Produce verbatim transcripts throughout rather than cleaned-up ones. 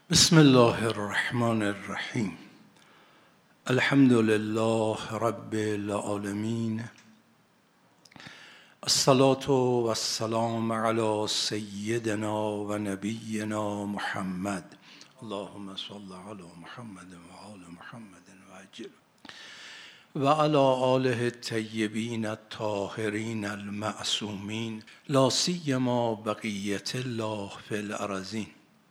بسم الله الرحمن الرحیم. الحمد لله رب العالمین. الصلاة و السلام علی سیدنا و نبینا محمد. اللهم صل علی محمد و آل محمد و عجل و علی آله الطیبین الطاهرین المعصومین، لا سیما بقیة الله فی الارضین.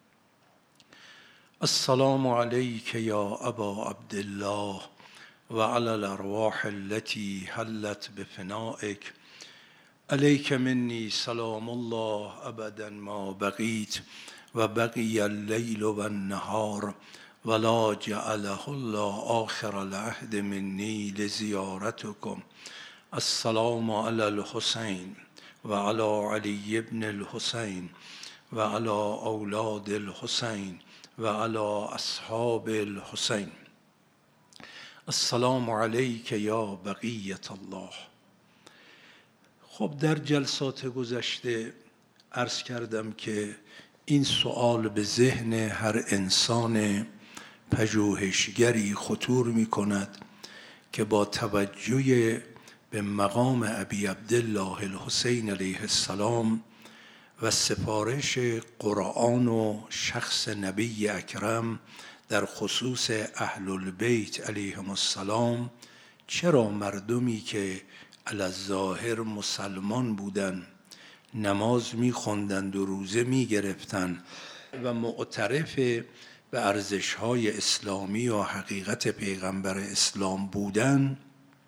السلام علیک یا ابا عبدالله و علی الارواح التي حلت بفنائک. علیک منی سلام الله ابدا ما بقیت و بقی اللیل و النهار ولا جعله الله آخر العهد منی لزیارتکم. السلام علی الحسین و علی علی ابن الحسین و علی اولاد الحسین و علی اصحاب الحسین. السلام علیک یا بقیة الله. خب در جلسات گذشته عرض کردم که این سوال به ذهن هر انسان پژوهشگری خطور می کند که با توجه به مقام ابی عبدالله الحسین علیه السلام و سفارش قرآن و شخص نبی اکرم در خصوص اهل البیت علیهم السلام، چرا مردمی که علی الظاهر مسلمان بودند، نماز می‌خواندند و روزه می‌گرفتند و معترف به ارزش‌های اسلامی و حقیقت پیغمبر اسلام بودند،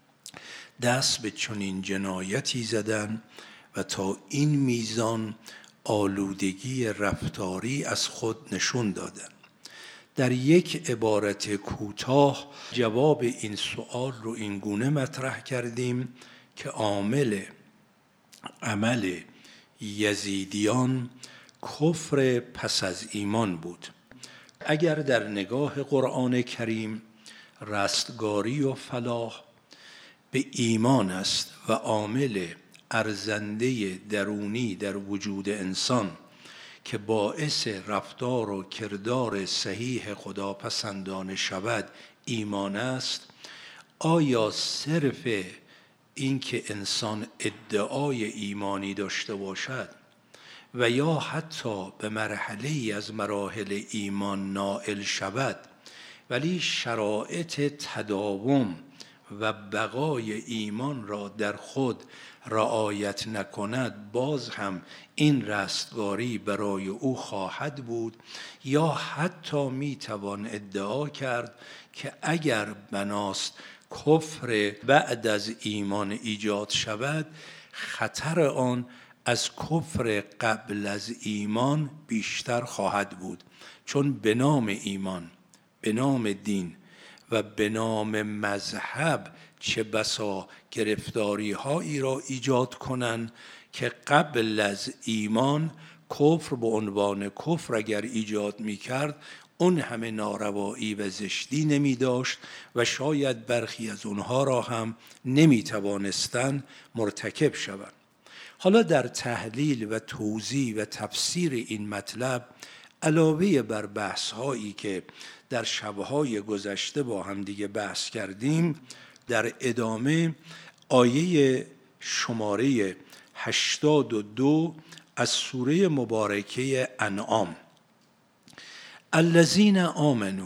دست به چنین جنایتی زدند و تا این میزان آلودگی رفتاری از خود نشون دادند. در یک عبارت کوتاه جواب این سوال رو این گونه مطرح کردیم که عامل عمل یزیدیان کفر پس از ایمان بود. اگر در نگاه قرآن کریم رستگاری و فلاح به ایمان است و عامل ارزنده درونی در وجود انسان که باعث رفتار و کردار صحیح خداپسندانه شود ایمان است، آیا صرف این که انسان ادعای ایمانی داشته باشد و یا حتی به مرحله از مراحل ایمان نائل شود ولی شرایط تداوم و بقای ایمان را در خود رعایت نکند، باز هم این رستگاری برای او خواهد بود؟ یا حتی میتوان ادعا کرد که اگر بناست کفر بعد از ایمان ایجاد شود، خطر آن از کفر قبل از ایمان بیشتر خواهد بود، چون به نام ایمان، به نام دین و به نام مذهب چه بسا گرفتاری هایی را ایجاد کنند که قبل از ایمان کفر به عنوان کفر اگر ایجاد می کرد اون همه ناروایی و زشتی نمی داشت و شاید برخی از اونها را هم نمی توانستند مرتکب شوند. حالا در تحلیل و توضیح و تفسیر این مطلب، علاوه بر بحث هایی که در شبهای گذشته با هم دیگه بحث کردیم، در ادامه آیه شماره هشتاد و دو از سوره مبارکه انعام، الذین آمنوا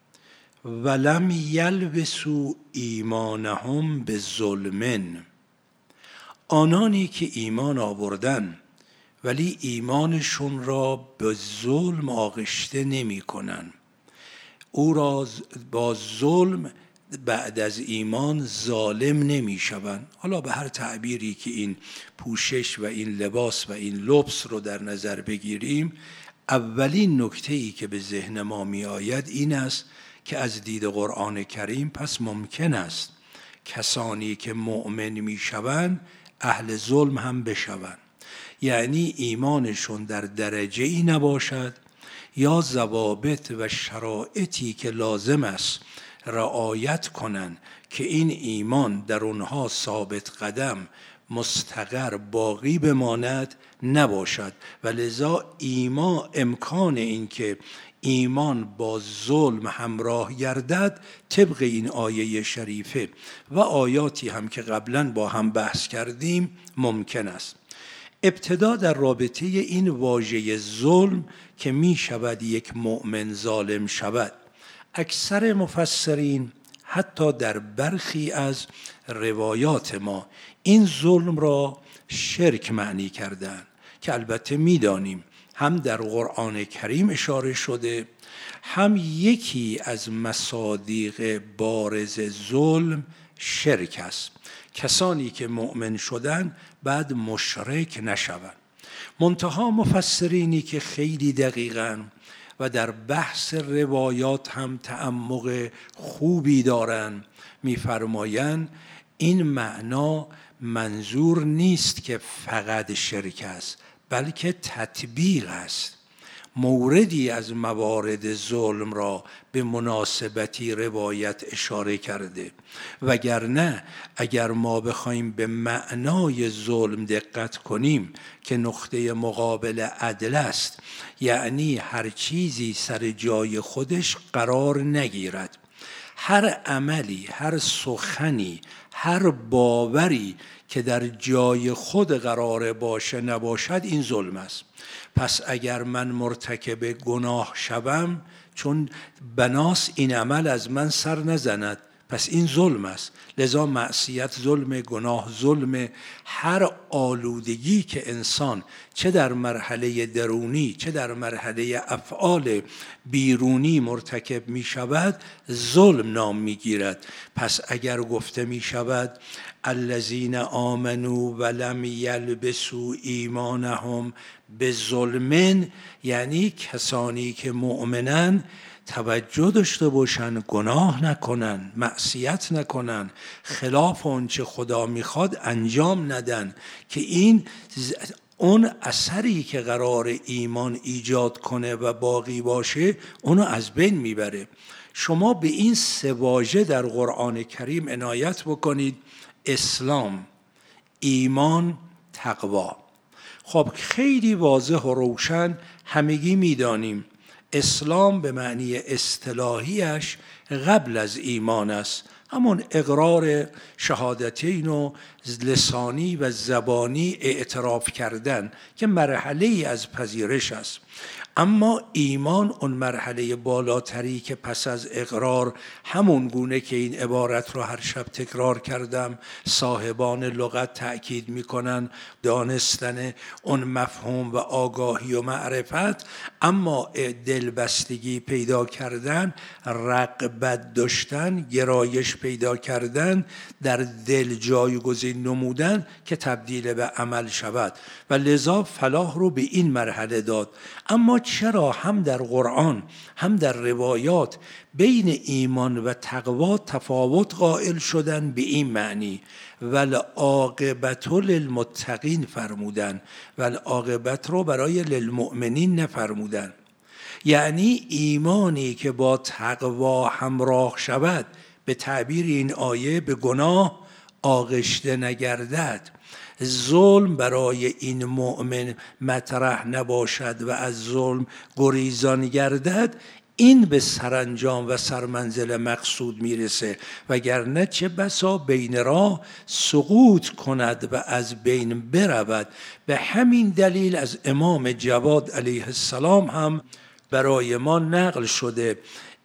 ولم یلبسوا ایمانهم بظلم، آنانی که ایمان آوردن ولی ایمانشون را به ظلم آغشته نمی کنن، او را با ظلم بعد از ایمان ظالم نمی شوند. حالا به هر تعبیری که این پوشش و این لباس و این لبس رو در نظر بگیریم، اولین نکته‌ای که به ذهن ما می آید این است که از دید قرآن کریم پس ممکن است کسانی که مؤمن می شوند اهل ظلم هم بشوند، یعنی ایمانشون در درجه ای نباشد یا ضوابط و شرایطی که لازم است رعایت کنند که این ایمان در اونها ثابت قدم مستقر باقی بماند نباشد و لذا ایمان امکان این که ایمان با ظلم همراه گردد طبق این آیه شریفه و آیاتی هم که قبلا با هم بحث کردیم ممکن است. ابتدا در رابطه این واژه ظلم که می شود یک مؤمن ظالم شود، اکثر مفسرین حتی در برخی از روایات ما این ظلم را شرک معنی کردند که البته می دانیم هم در قرآن کریم اشاره شده، هم یکی از مصادیق بارز ظلم شرک است. کسانی که مؤمن شدن بعد مشرک نشوند. منتها مفسرینی که خیلی دقیقاً و در بحث روایات هم تعمق خوبی دارند می‌فرمایند این معنا منظور نیست که فقط شرک است، بلکه تطبیق است. موردی از موارد ظلم را به مناسبتی روایت اشاره کرده، وگرنه اگر ما بخوایم به معنای ظلم دقت کنیم که نقطه مقابل عدل است، یعنی هر چیزی سر جای خودش قرار نگیرد، هر عملی، هر سخنی، هر باوری که در جای خود قرار باشه نباشد، این ظلم است. پس اگر من مرتکب گناه شوم، چون بناس این عمل از من سر نزند، پس این ظلم است. لذا معصیت ظلم، گناه ظلم، هر آلودگی که انسان چه در مرحله درونی چه در مرحله افعال بیرونی مرتکب می شود ظلم نام می گیرد. پس اگر گفته می شود الذین آمنوا ولم یلبسوا ایمانهم بظلم، یعنی کسانی که مؤمنن توجه داشته باشن، گناه نکنن، معصیت نکنن، خلاف آنچه خدا میخواد انجام ندن، که این اون اثری که قرار ایمان ایجاد کنه و باقی باشه اونو از بین میبره. شما به این سه واژه در قرآن کریم عنایت بکنید: اسلام، ایمان، تقوا. خب خیلی واضح و روشن همگی میدانیم اسلام به معنی اصطلاحیش قبل از ایمان است، همون اقرار شهادتین و لسانی و زبانی اعتراف کردن که مرحله ای از پذیرش است. اما ایمان اون مرحله بالاتری که پس از اقرار، همون گونه که این عبارت رو هر شب تکرار کردم صاحبان لغت تأکید میکنن، دانستن اون مفهوم و آگاهی و معرفت، اما دلبستگی پیدا کردن، رغبت داشتن، گرایش پیدا کردن، در دل جایگزین نمودن که تبدیل به عمل شود و لذا فلاح رو به این مرحله داد. اما چرا هم در قرآن هم در روایات بین ایمان و تقوا تفاوت قائل شدن به این معنی؟ والعاقبة للمتقین فرمودن، والعاقبت رو برای للمؤمنین نفرمودن. یعنی ایمانی که با تقوا همراه شود، به تعبیر این آیه به گناه آغشته نگردد، ظلم برای این مؤمن مطرح نباشد و از ظلم گریزان گردد، این به سرانجام و سرمنزل مقصود میرسه، وگرنه چه بسا بین راه سقوط کند و از بین برود. به همین دلیل از امام جواد علیه السلام هم برای ما نقل شده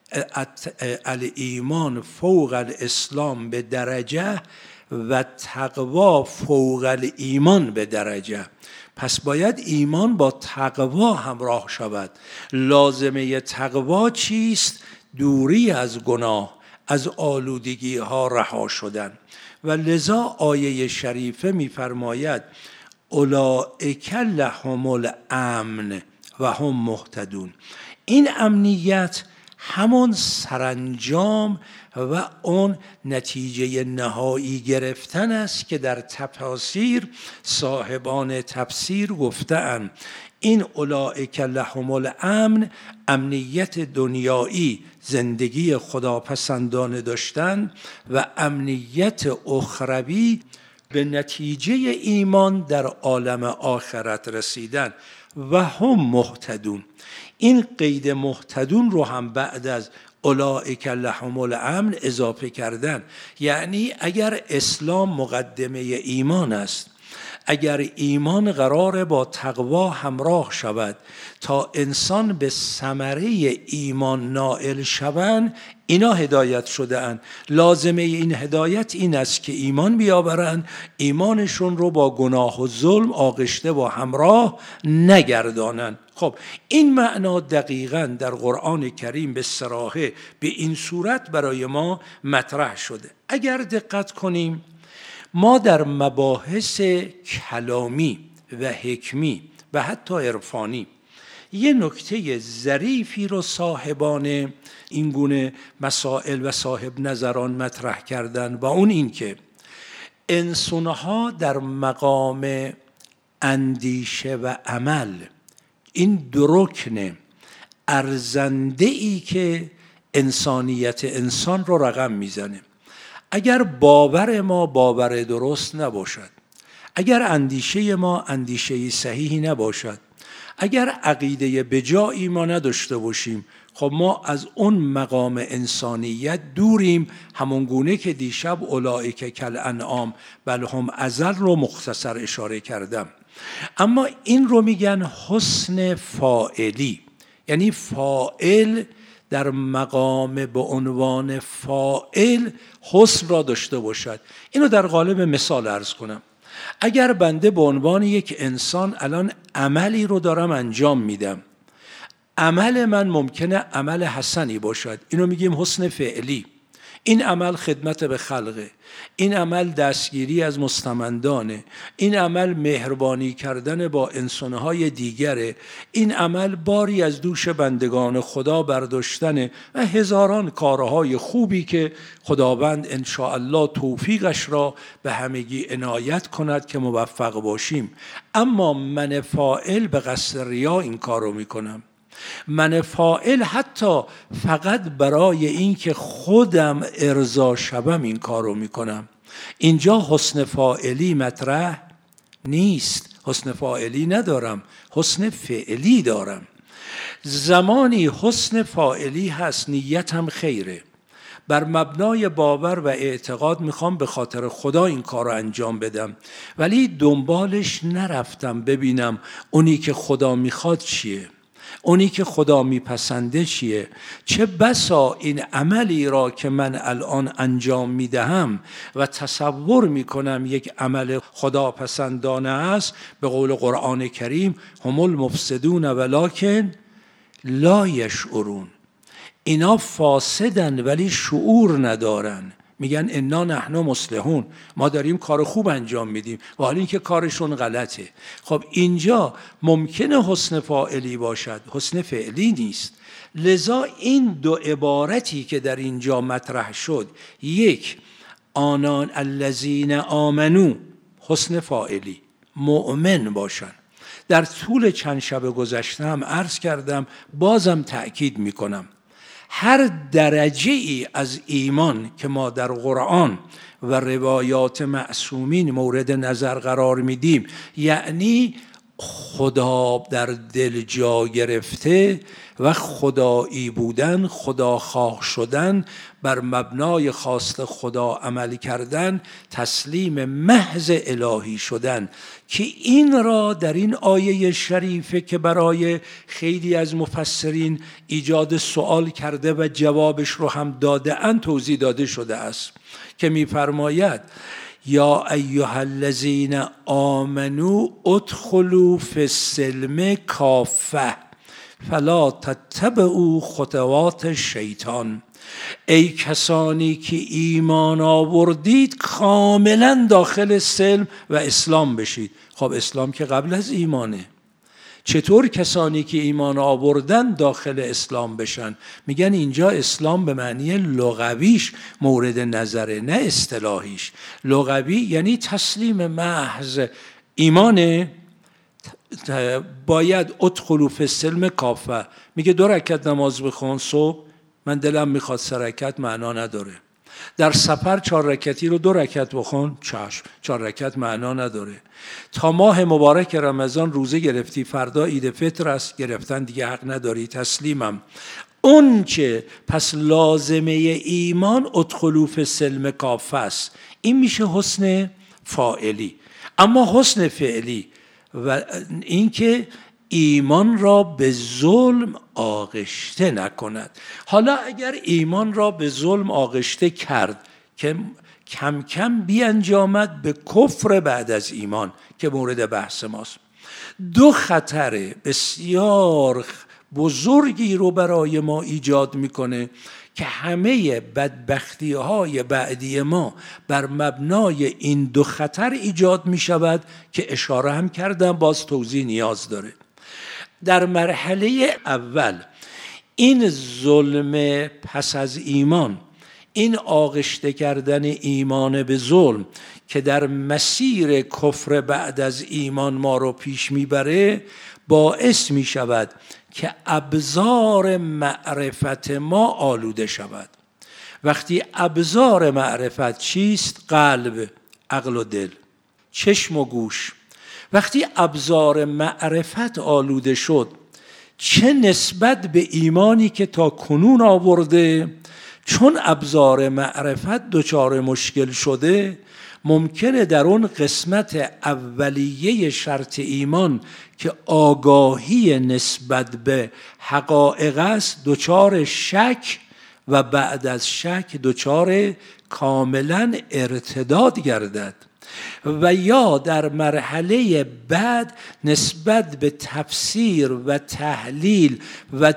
الایمان فوق الاسلام به درجه و تقوا فوق الایمان به درجه. پس باید ایمان با تقوا همراه شود. لازمه تقوا چیست؟ دوری از گناه، از آلودگی ها رها شدن. و لذا آیه شریفه می‌فرماید اولئک لهم الامن و هم مهتدون. این امنیت همون سرانجام و اون نتیجه نهایی گرفتن است که در تفاسیر صاحبان تفسیر گفتند این اولئک لهم الامن، امنیت دنیایی، زندگی خداپسندانه داشتن، و امنیت اخروی، به نتیجه ایمان در عالم آخرت رسیدن و هم مهتدون. این قید مهتدون رو هم بعد از اولئک لهم الامن اضافه کردن. یعنی اگر اسلام مقدمه ایمان است، اگر ایمان قراره با تقوا همراه شود تا انسان به ثمره ایمان نائل شوند، اینا هدایت شده اند. لازمه این هدایت این است که ایمان بیاورند، ایمانشون رو با گناه و ظلم آغشته و همراه نگردانند. خب این معنا دقیقاً در قرآن کریم به صراحه به این صورت برای ما مطرح شده. اگر دقت کنیم، ما در مباحث کلامی و حکمی و حتی عرفانی یه نکته ظریفی رو صاحبان این گونه مسائل و صاحب نظران مطرح کردن، و اون این که انسانها در مقام اندیشه و عمل، این دو رکن ارزنده ای که انسانیت انسان رو رقم میزنه. اگر باور ما باور درست نباشد، اگر اندیشه ما اندیشه صحیحی نباشد، اگر عقیده بجایی ما نداشته باشیم، خب ما از اون مقام انسانیت دوریم. همون گونه که دیشب اولئک کالانعام بل هم اضل رو مختصر اشاره کردم. اما این رو میگن حسن فاعلی، یعنی فاعل در مقام به عنوان فاعل حسن را داشته باشد. اینو در قالب مثال عرض کنم. اگر بنده به عنوان یک انسان الان عملی رو دارم انجام میدم، عمل من ممکنه عمل حسنی باشد، اینو میگیم حسن فعلی. این عمل خدمت به خلقه، این عمل دستگیری از مستمندانه، این عمل مهربانی کردن با انسانهای دیگره، این عمل باری از دوش بندگان خدا برداشتنه و هزاران کارهای خوبی که خداوند انشاءالله توفیقش را به همگی عنایت کند که موفق باشیم. اما من فاعل به قصد ریا این کار رو میکنم، من فاعل حتی فقط برای این که خودم ارضا شوم این کار رو میکنم. اینجا حسن فاعلی مطرح نیست، حسن فاعلی ندارم، حسن فعلی دارم. زمانی حسن فاعلی هست نیتم خیره، بر مبنای باور و اعتقاد میخوام به خاطر خدا این کار رو انجام بدم، ولی دنبالش نرفتم ببینم اونی که خدا میخواد چیه، اونی که خدا میپسنده چیه. چه بسا این عملی را که من الان انجام میدهم و تصور میکنم یک عمل خدا پسندانه است، به قول قرآن کریم هم المفسدون ولکن لا یشعرون، اینا فاسدن ولی شعور ندارن. میگن انا نحن مصلحون، ما داریم کار خوب انجام میدیم و حالا اینکه کارشون غلطه. خب اینجا ممکنه حسن فاعلی باشد، حسن فعلی نیست. لذا این دو عبارتی که در اینجا مطرح شد، یک آنان الذین آمنو، حسن فاعلی، مؤمن باشن. در طول چند شب گذشته هم عرض کردم، بازم تأکید میکنم، هر درجه ای از ایمان که ما در قرآن و روایات معصومین مورد نظر قرار میدیم، یعنی خدا در دل جا گرفته و خدایی بودن، خداخواه شدن، بر مبنای خواست خدا عمل کردن، تسلیم محض الهی شدن، که این را در این آیه شریفه که برای خیلی از مفسرین ایجاد سوال کرده و جوابش رو هم داده اند توضیح داده شده است که می‌فرماید یا ایها الذین آمنو ادخلوا فی السلم کافه فلا تتبعوا خطوات الشیطان. ای کسانی که ایمان آوردید کاملا داخل سلم و اسلام بشید. خب اسلام که قبل از ایمانه، چطور کسانی که ایمان آوردن داخل اسلام بشن؟ میگن اینجا اسلام به معنی لغویش مورد نظره، نه اصطلاحیش. لغوی یعنی تسلیم محض. ایمان باید ادخلوا فی السلم کافه. میگه دو رکعت نماز بخون صبح، من دلم میخواد سه رکعت، معنا نداره. در سفر چهار رکعتی رو دو رکعت بخون، چشم، چهار رکعت معنا نداره. تا ماه مبارک رمضان روزه گرفتی، فردا عید فطر است، گرفتن دیگه حق نداری، تسلیمم. اون چه پس لازمه ایمان ادخلوا فی السلم کافه است. این میشه حسن فاعلی. اما حسن فعلی و اینکه ایمان را به ظلم آغشته نکند. حالا اگر ایمان را به ظلم آغشته کرد که کم کم بیانجامد به کفر بعد از ایمان که مورد بحث ماست، دو خطر بسیار بزرگی رو برای ما ایجاد میکنه که همه بدبختی های بعدی ما بر مبنای این دو خطر ایجاد میشود که اشاره هم کردم، باز توضیح نیاز داره. در مرحله اول این ظلم پس از ایمان، این آغشته کردن ایمان به ظلم که در مسیر کفر بعد از ایمان ما رو پیش میبره، باعث می شود که ابزار معرفت ما آلوده شود. وقتی ابزار معرفت چیست؟ قلب، عقل و دل، چشم و گوش. وقتی ابزار معرفت آلوده شد، چه نسبت به ایمانی که تا کنون آورده، چون ابزار معرفت دچار مشکل شده، ممکنه در اون قسمت اولیه شرط ایمان که آگاهی نسبت به حقایق است دچار شک و بعد از شک دچار کاملا ارتداد گردد، و یا در مرحله بعد نسبت به تفسیر و تحلیل و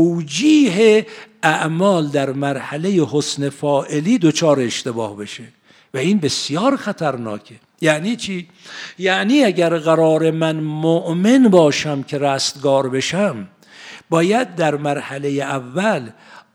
توجیه اعمال در مرحله حسن فاعلی دچار اشتباه بشه و این بسیار خطرناکه. یعنی چی؟ یعنی اگر قرار من مؤمن باشم که رستگار بشم، باید در مرحله اول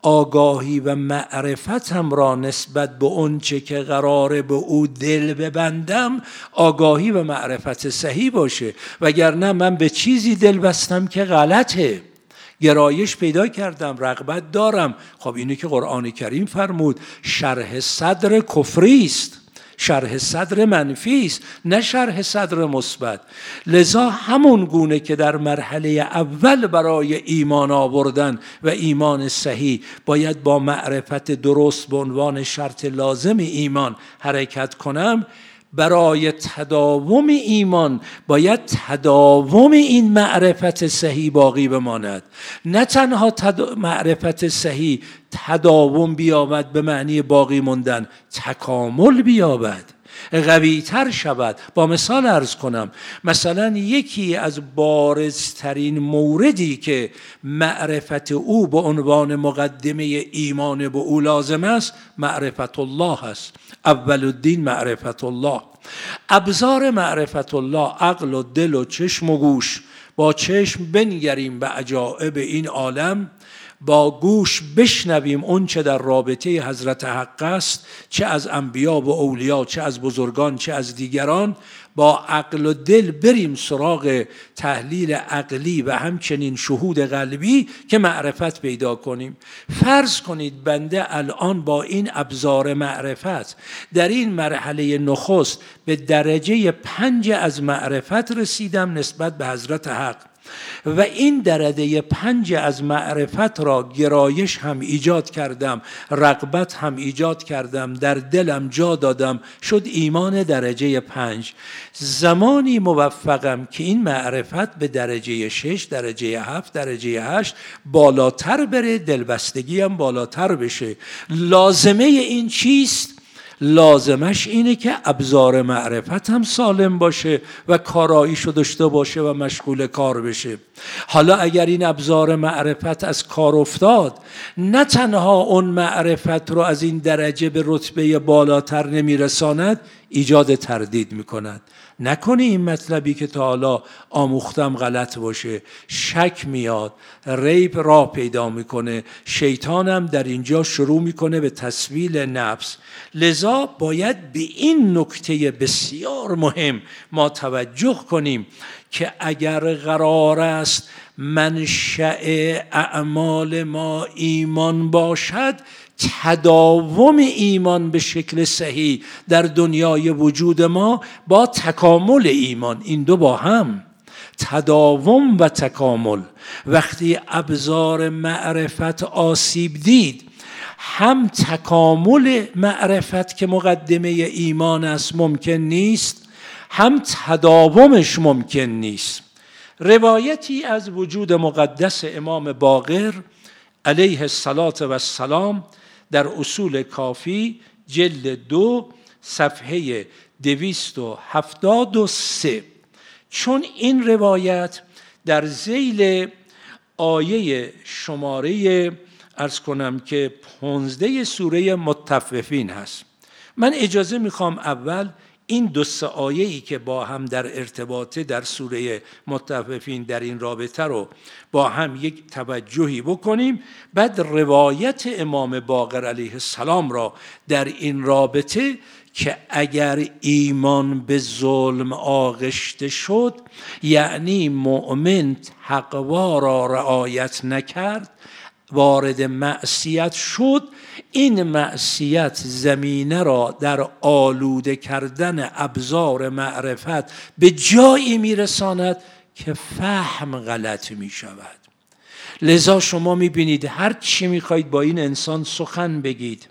آگاهی و معرفتم را نسبت به اون چه که قراره به او دل ببندم آگاهی و معرفت صحیح باشه، وگرنه من به چیزی دل بستم که غلطه، گرایش پیدا کردم، رغبت دارم. خب اینه که قرآن کریم فرمود شرح صدر کفری است، شرح صدر منفی است، نه شرح صدر مثبت. لذا همون گونه که در مرحله اول برای ایمان آوردن و ایمان صحیح باید با معرفت درست به عنوان شرط لازم ایمان حرکت کنم، برای تداوم ایمان باید تداوم این معرفت صحیح باقی بماند. نه تنها تد... معرفت صحیح تداوم بیابد به معنی باقی موندن، تکامل بیابد، قوی تر شود. با مثال عرض کنم، مثلا یکی از بارزترین موردی که معرفت او به عنوان مقدمه ایمان به او لازم است معرفت الله است. اول الدین معرفت الله. ابزار معرفت الله عقل و دل و چشم و گوش. با چشم بنگریم به عجایب این عالم، با گوش بشنویم اون چه در رابطه حضرت حق است، چه از انبیا و اولیا، چه از بزرگان، چه از دیگران. با عقل و دل بریم سراغ تحلیل عقلی و همچنین شهود قلبی که معرفت پیدا کنیم. فرض کنید بنده الان با این ابزار معرفت در این مرحله نخست به درجه پنج از معرفت رسیدم نسبت به حضرت حق، و این درجه پنج از معرفت را گرایش هم ایجاد کردم، رغبت هم ایجاد کردم، در دلم جا دادم، شد ایمان درجه پنج. زمانی موفقم که این معرفت به درجه شش، درجه هفت، درجه هشت بالاتر بره، دلبستگی هم بالاتر بشه. لازمه این چیست؟ لازمش اینه که ابزار معرفت هم سالم باشه و کاراییشو داشته باشه و مشغول کار بشه. حالا اگر این ابزار معرفت از کار افتاد، نه تنها اون معرفت رو از این درجه به رتبه بالاتر نمیرساند، ایجاد تردید میکند. نکنه این مطلبی که تا حالا آموختم غلط باشه. شک میاد، ریب راه پیدا میکنه، شیطانم در اینجا شروع میکنه به تسویل نفس. لذا باید به این نکته بسیار مهم ما توجه کنیم که اگر قرار است منشأ اعمال ما ایمان باشد، تداوم ایمان به شکل صحیح در دنیای وجود ما با تکامل ایمان، این دو با هم، تداوم و تکامل. وقتی ابزار معرفت آسیب دید، هم تکامل معرفت که مقدمه ایمان است ممکن نیست، هم تداومش ممکن نیست. روایتی از وجود مقدس امام باقر علیه السلام در اصول کافی جلد دو صفحه دویست و هفتاد و سه، چون این روایت در ذیل آیه شماره عرض کنم که پانزده سوره مطففین هست. من اجازه میخوام اول این دو سه آیه‌ای که با هم در ارتباطه در سوره مطففین در این رابطه رو با هم یک توجهی بکنیم، بعد روایت امام باقر علیه السلام را در این رابطه که اگر ایمان به ظلم آغشته شد، یعنی مؤمن تقوا را رعایت نکرد، وارد معصیت شد، این معصیت زمینه را در آلوده کردن ابزار معرفت به جایی میرساند که فهم غلط می شود. لذا شما می بینید هر چی می خواهید با این انسان سخن بگید،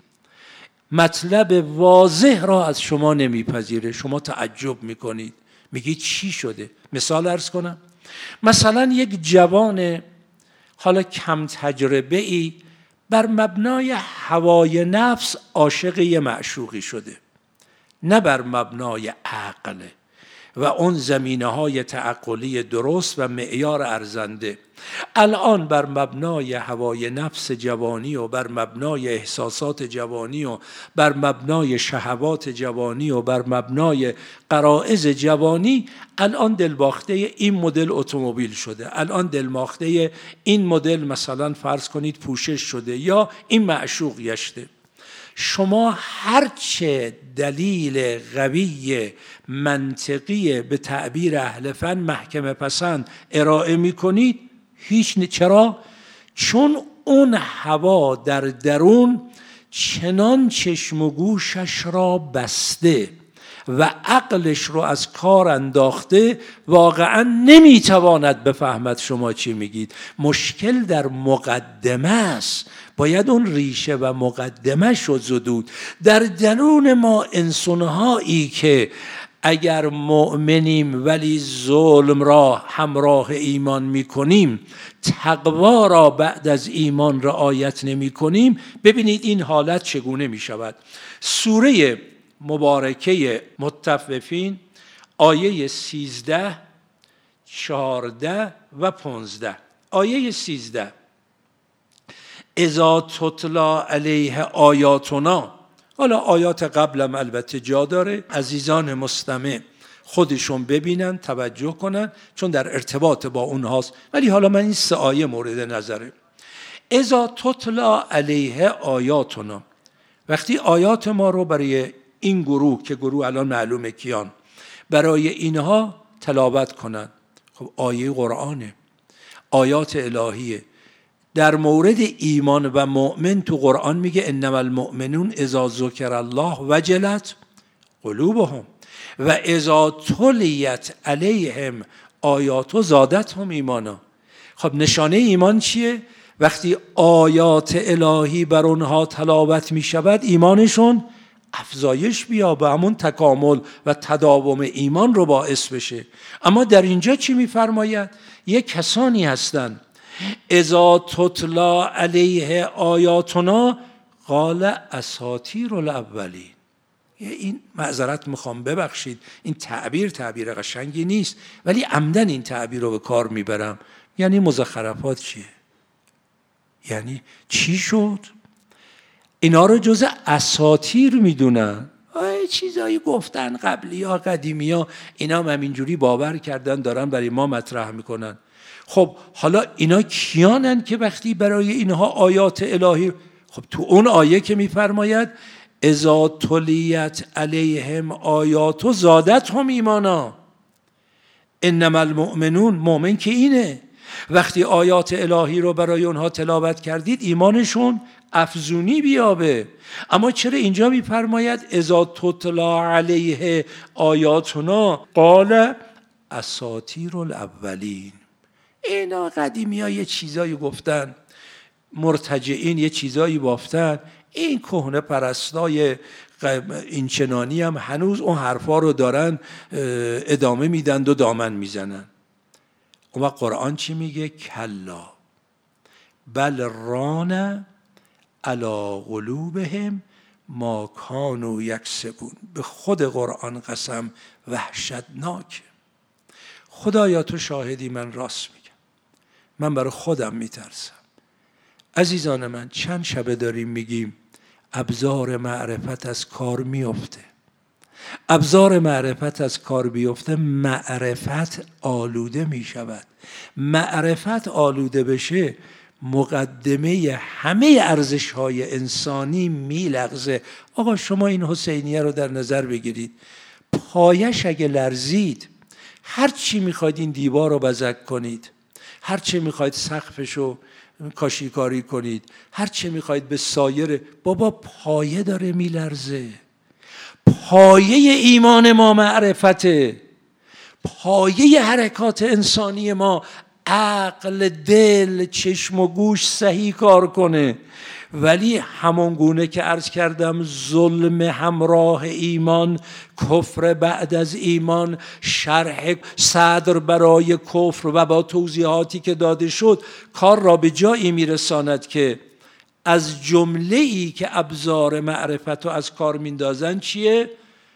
مطلب واضح را از شما نمیپذیره. شما تعجب می کنید، میگید چی شده؟ مثال عرض کنم. مثلا یک جوان حالا کم تجربه ای بر مبنای هوای نفس عاشق یه معشوقی شده، نه بر مبنای عقل و اون زمینه های تعقلی درست و معیار ارزنده. الان بر مبنای هوای نفس جوانی و بر مبنای احساسات جوانی و بر مبنای شهوات جوانی و بر مبنای غرایز جوانی، الان دلباخته این مدل اتومبیل شده، الان دلباخته این مدل مثلا فرض کنید پوشش شده یا این معشوق گشته. شما هرچه دلیل قوی منطقی به تعبیر اهل فن محکمه پسند ارائه می کنید، هیچ. چرا؟ چون اون هوا در درون چنان چشم و گوشش را بسته و عقلش رو از کار انداخته، واقعا نمیتواند بفهمد شما چی میگید. مشکل در مقدمه است، باید اون ریشه و مقدمه شد زدود. در درون ما انسانهایی که اگر مؤمنیم ولی ظلم را همراه ایمان میکنیم، تقوا را بعد از ایمان رعایت نمی کنیم، ببینید این حالت چگونه می شود. سوره مبارکه مطففین آیه سیزده، چهارده و پانزده. آیه سیزده: اذا تتلا علیه آیاتنا. حالا آیات قبلم البته جا داره، عزیزان مستمع خودشون ببینن، توجه کنن، چون در ارتباط با اونهاست، ولی حالا من این سه آیه مورد نظره. اذا تتلا علیه آیاتنا، وقتی آیات ما رو برای این گروه که گروه الان معلومه کیان، برای اینها تلاوت کنن. خب آیه قرآنه، آیات الهیه. در مورد ایمان و مؤمن تو قرآن میگه انما المؤمنون اذا ذکر الله وجلت قلوبهم و اذا تلیت علیهم آیات زادتهم ایمانا. خب نشانه ایمان چیه؟ وقتی آیات الهی بر اونها تلاوت میشود، ایمانشون افزایش بیابه، همون تکامل و تداوم ایمان رو باعث بشه. اما در اینجا چی میفرماید؟ یک کسانی هستند اذا تتلا علیه آیاتنا قال اساطیر الاولین. این معذرت میخوام، ببخشید، این تعبیر تعبیر قشنگی نیست، ولی عمدن این تعبیر رو به کار میبرم. یعنی مزخرفات چیه؟ یعنی چی شد؟ اینا رو جز اساطیر میدونن، چیزایی گفتن قبلی ها قدیمی ها، اینا هم همینجوری باور کردن دارن برای ما مطرح میکنن. خب حالا اینا کیانن که وقتی برای اینها آیات الهی، خب تو اون آیه که میفرماید اذا تلیت علیهم آیات زادتهم ایمانا، انما المؤمنون، مؤمن که اینه. وقتی آیات الهی رو برای اونها تلاوت کردید ایمانشون افزونی بیابه. اما چرا اینجا میفرماید اذا تتلا علیه آیاتنا قال اساطیر الاولین؟ اینا قدیمی ها یه چیزایی گفتن، مرتجعین یه چیزایی بافتن، این کهنه پرستای این چنانی هم هنوز اون حرفا رو دارن ادامه میدن و دامن میزنن. اون وقت قرآن چی میگه؟ کلا بل ران علی قلوبهم ما کانوا یکسبون. به خود قرآن قسم وحشتناکه. خدایا تو شاهدی، من راست میگم، من برای خودم میترسم. عزیزان من، چند شبه داریم میگیم ابزار معرفت از کار میفته. ابزار معرفت از کار بیفته، معرفت آلوده میشود. معرفت آلوده بشه، مقدمه همه ارزش‌های انسانی میلغزه. آقا شما این حسینیه رو در نظر بگیرید، پایش اگه لرزید، هر چی میخواید این دیوار رو بزک کنید، هر چی میخواید سقفش رو کاشیکاری کنید، هر چی میخواید به سایر، بابا پایه داره میلرزه. پایه ایمان ما معرفته، پایه حرکات انسانی ما عقل، دل، چشم و گوش صحیح کار کنه. ولی همون گونه که عرض کردم ظلم همراه ایمان، کفر بعد از ایمان، شرح صدر برای کفر و با توضیحاتی که داده شد کار را به جایی میرساند که از جمله ای که ابزار معرفت رو از کار میندازن چیه؟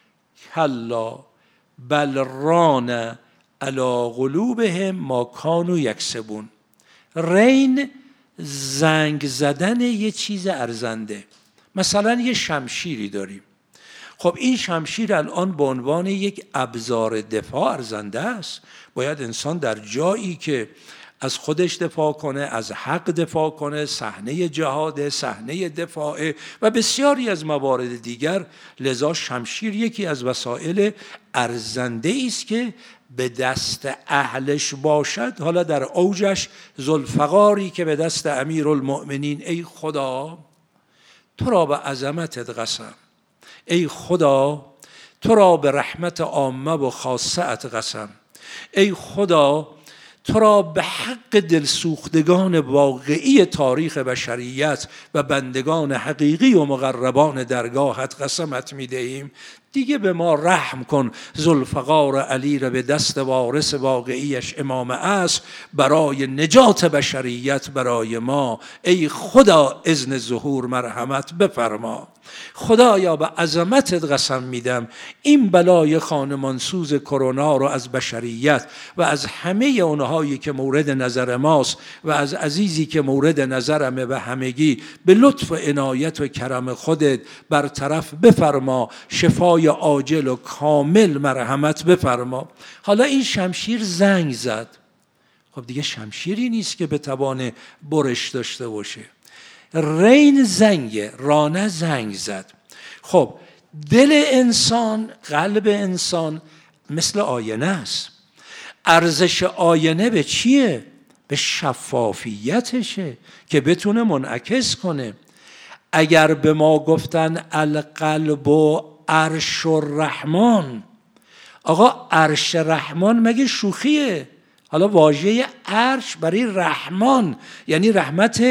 کلا بل ران علی قلوبهم ما کانوا یکسبون. رین زنگ زدن یه چیز ارزنده. مثلا یه شمشیری داریم، خب این شمشیر الان به عنوان یک ابزار دفاع ارزنده است. باید انسان در جایی که از خودش دفاع کنه، از حق دفاع کنه، صحنه جهاد، صحنه دفاع و بسیاری از موارد دیگر. لذا شمشیر یکی از وسایل ارزنده است که به دست اهلش باشد. حالا در اوجش ذوالفقاری که به دست امیرالمؤمنین، ای خدا تو را به عظمتت قسم، ای خدا تو را به رحمت عامه و خاصت قسم، ای خدا تو را به حق دلسوختگان واقعی تاریخ بشریت و بندگان حقیقی و مقربان درگاهت قسمت می‌دهیم، دیگه به ما رحم کن. ذوالفقار علی را به دست وارث واقعیش امام عصر برای نجات بشریت برای ما، ای خدا اذن ظهور مرحمت بفرما. خدایا به عظمتت قسم میدم این بلای خانمانسوز کرونا رو از بشریت و از همه اونهایی که مورد نظر ماست و از عزیزی که مورد نظرمه و همگی به لطف و عنایت و کرم خودت برطرف بفرما. شفای عاجل و کامل مرحمت بفرما. حالا این شمشیر زنگ زد، خب دیگه شمشیری نیست که بتوان برش داشته باشه. رین زنگ، رانه زنگ زد. خب دل انسان، قلب انسان مثل آینه است. ارزش آینه به چیه؟ به شفافیتشه که بتونه منعکس کنه. اگر به ما گفتن القلب و عرش الرحمن، آقا عرش رحمان مگه شوخیه؟ حالا واژه عرش برای رحمان یعنی رحمت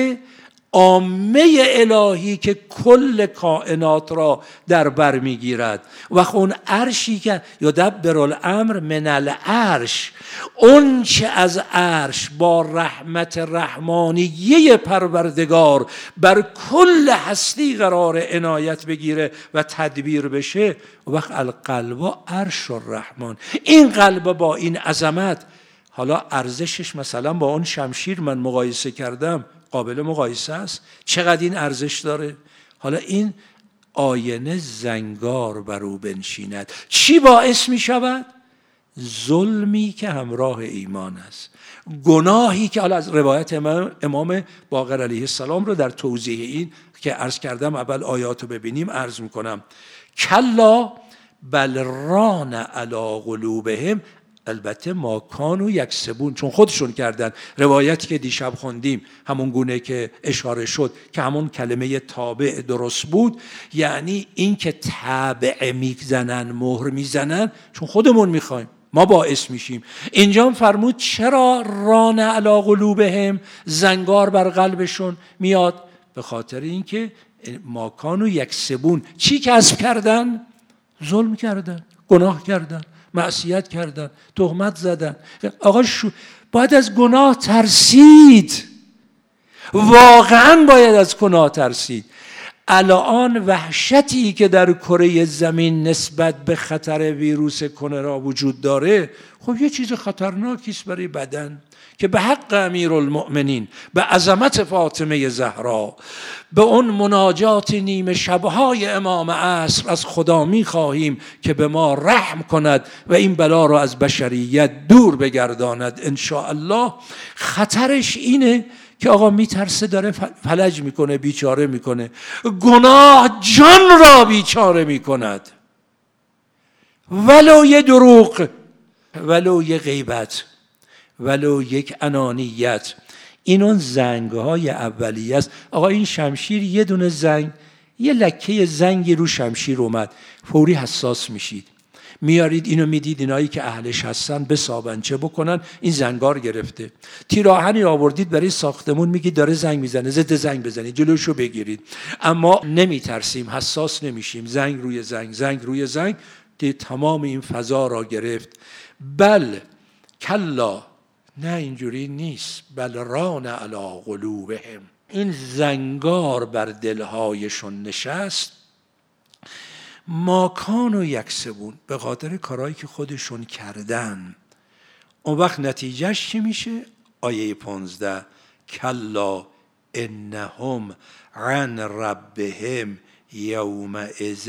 عامه الهی که کل کائنات را در بر میگیرد. و اون عرشی که یدبر الامر من العرش، اون چه از عرش با رحمت رحمانیه پروردگار بر کل هستی قرار عنایت بگیره و تدبیر بشه، و وقت القلب و عرش الرحمن، این قلب با این عظمت، حالا ارزشش مثلا با اون شمشیر من مقایسه کردم، قابل مقایسه است. چقدر این ارزش داره؟ حالا این آینه زنگار بر او بنشیند، چی باعث می شود؟ ظلمی که همراه ایمان است، گناهی که حالا از روایت امام, امام باقر علیه السلام رو در توضیح این که عرض کردم، اول آیات رو ببینیم عرض می کنم. کلا بل ران علی قلوبهم البته ما کانوا یکسبون، چون خودشون کردن. روایتی که دیشب خوندیم همون گونه که اشاره شد که همون کلمه تابع درست بود، یعنی این که تابع میزنن، مهر میزنن، چون خودمون میخوایم، ما باعث میشیم. اینجا فرمود چرا ران علی قلوبهم، زنگار بر قلبشون میاد؟ به خاطر اینکه ما کانوا یکسبون، چی کسب کردن؟ ظلم کردن، گناه کردن، معصیت کردن، تهمت زدن. آقا شو باید از گناه ترسید، واقعا باید از گناه ترسید. الان وحشتی که در کره زمین نسبت به خطر ویروس کلرا وجود داره، خب یه چیز خطرناکی است برای بدن که به حق امیرالمؤمنین، به عظمت فاطمه زهرا، به اون مناجات نیمه شبهای امام عصر از خدا می خواهیم که به ما رحم کند و این بلا را از بشریت دور بگرداند ان شاء الله. خطرش اینه که آقا میترسه، داره فلج میکنه، بیچاره میکنه. گناه جان را بیچاره میکند، ولو یه دروغ، ولو یه غیبت، ولو یک انانیت. این اون زنگ های اولیه است. آقا این شمشیر یه دونه زنگ، یه لکه زنگی رو شمشیر اومد، فوری حساس میشید، میارید اینو میدید اینایی که اهلش هستن بسابن چه بکنن، این زنگار گرفته. تیراهنی آوردید برای ساختمون، میگید داره زنگ میزنه، ضد زنگ بزنید، جلوشو بگیرید. اما نمیترسیم، حساس نمیشیم، زنگ روی زنگ، زنگ روی زنگ، دید تمام این فضا را گرفت. بل کلا، نه اینجوری نیست، بل ران علی قلوبهم، این زنگار بر دلهایشون نشست. ما کانوا یکسبون، به خاطر کارهایی که خودشون کردن. اون وقت نتیجهش چی میشه؟ آیه پانزده، کلا انهم عن ربهم یومئذ